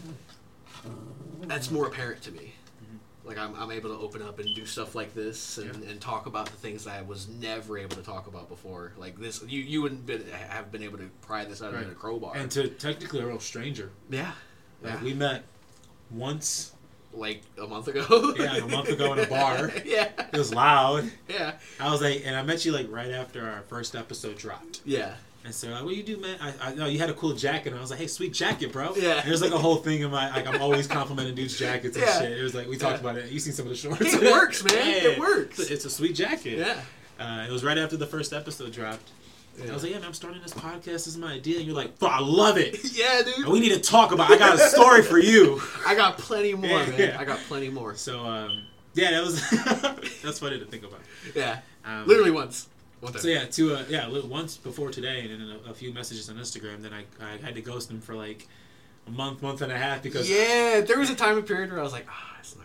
A: more apparent to me. Like I'm able to open up and do stuff like this and talk about the things that I was never able to talk about before. Like this, you wouldn't have been able to pry this out of a crowbar.
B: And to technically a real stranger.
A: Yeah.
B: Like we met once.
A: Like a month ago.
B: Yeah, a month ago in a bar.
A: Yeah.
B: It was loud.
A: Yeah.
B: I was like, and I met you right after our first episode dropped.
A: Yeah.
B: And so, what do you do, man? I know you had a cool jacket, and I was like, hey, sweet jacket, bro.
A: Yeah.
B: And there's a whole thing in my, I'm always complimenting dudes' jackets and shit. It was we talked about it. You seen some of the shorts.
A: It works, man. It works.
B: It's a sweet jacket.
A: Yeah.
B: It was right after the first episode dropped.
A: Yeah.
B: I was like, yeah, man, I'm starting this podcast. This is my idea. And you're like, I love it.
A: Yeah, dude.
B: And we need to talk about it. I got a story for you.
A: I got plenty more, man. Yeah. I got plenty more.
B: So, yeah, that was, that's funny to think about.
A: Yeah. Literally once.
B: So once before today, and then a few messages on Instagram. Then I had to ghost him for a month and a half because
A: there was a time period where I was like, it's not gonna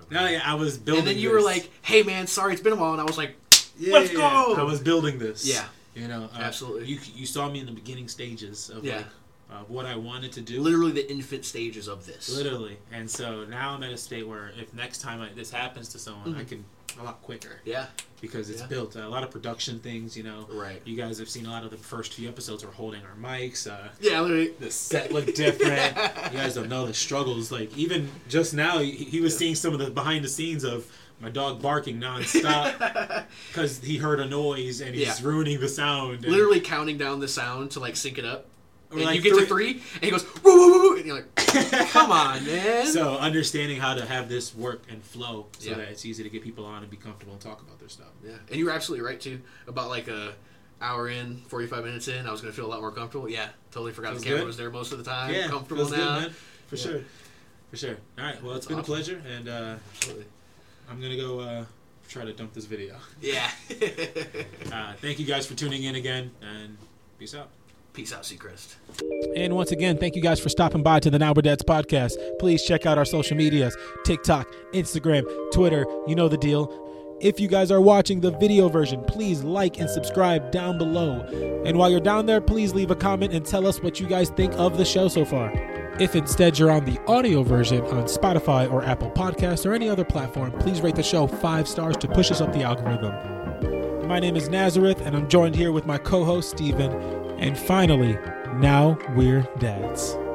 B: No, yeah, I was building.
A: And then you
B: this.
A: were like, "Hey, man, sorry, it's been a while," and I was like,
B: Yeah,
A: "Let's go!"
B: I was building this.
A: Yeah,
B: you know,
A: absolutely.
B: You saw me in the beginning stages of like, what I wanted to do.
A: Literally the infant stages of this.
B: Literally, and so now I'm at a state where if next time this happens to someone, I can a lot quicker.
A: Yeah,
B: because it's built a lot of production things. You know,
A: right?
B: You guys have seen a lot of the first few episodes. We're holding our mics.
A: Yeah, literally.
B: The set looked different. You guys don't know the struggles. Like even just now, he was seeing some of the behind the scenes of my dog barking nonstop because he heard a noise and he's ruining the sound. And
A: literally counting down the sound to like sync it up. And
B: like
A: you get to 3, and he goes, woo, woo, woo, woo, and you're like, come on, man.
B: So understanding how to have this work and flow so
A: Yeah.
B: that it's easy to get people on and be comfortable and talk about their stuff.
A: Yeah, and you were absolutely right, too, about like a hour in, 45 minutes in, I was going to feel a lot more comfortable. Yeah, totally forgot
B: Feels
A: the camera
B: good.
A: was there most of the time.
B: Yeah,
A: comfortable
B: feels
A: now.
B: good, man. For sure. For sure. All right, well, it's been
A: awesome.
B: a pleasure, and
A: Absolutely.
B: I'm going to go try to dump this video.
A: Yeah.
B: Thank you guys for tuning in again, and peace out.
A: Peace out, Seacrest.
C: And once again, thank you guys for stopping by to the Now We're Dads podcast. Please check out our social medias, TikTok, Instagram, Twitter. You know the deal. If you guys are watching the video version, please like and subscribe down below. And while you're down there, please leave a comment and tell us what you guys think of the show so far. If instead you're on the audio version on Spotify or Apple Podcasts or any other platform, please rate the show 5 stars to push us up the algorithm. My name is Nazareth, and I'm joined here with my co-host, Steven. And finally, Now We're Dads.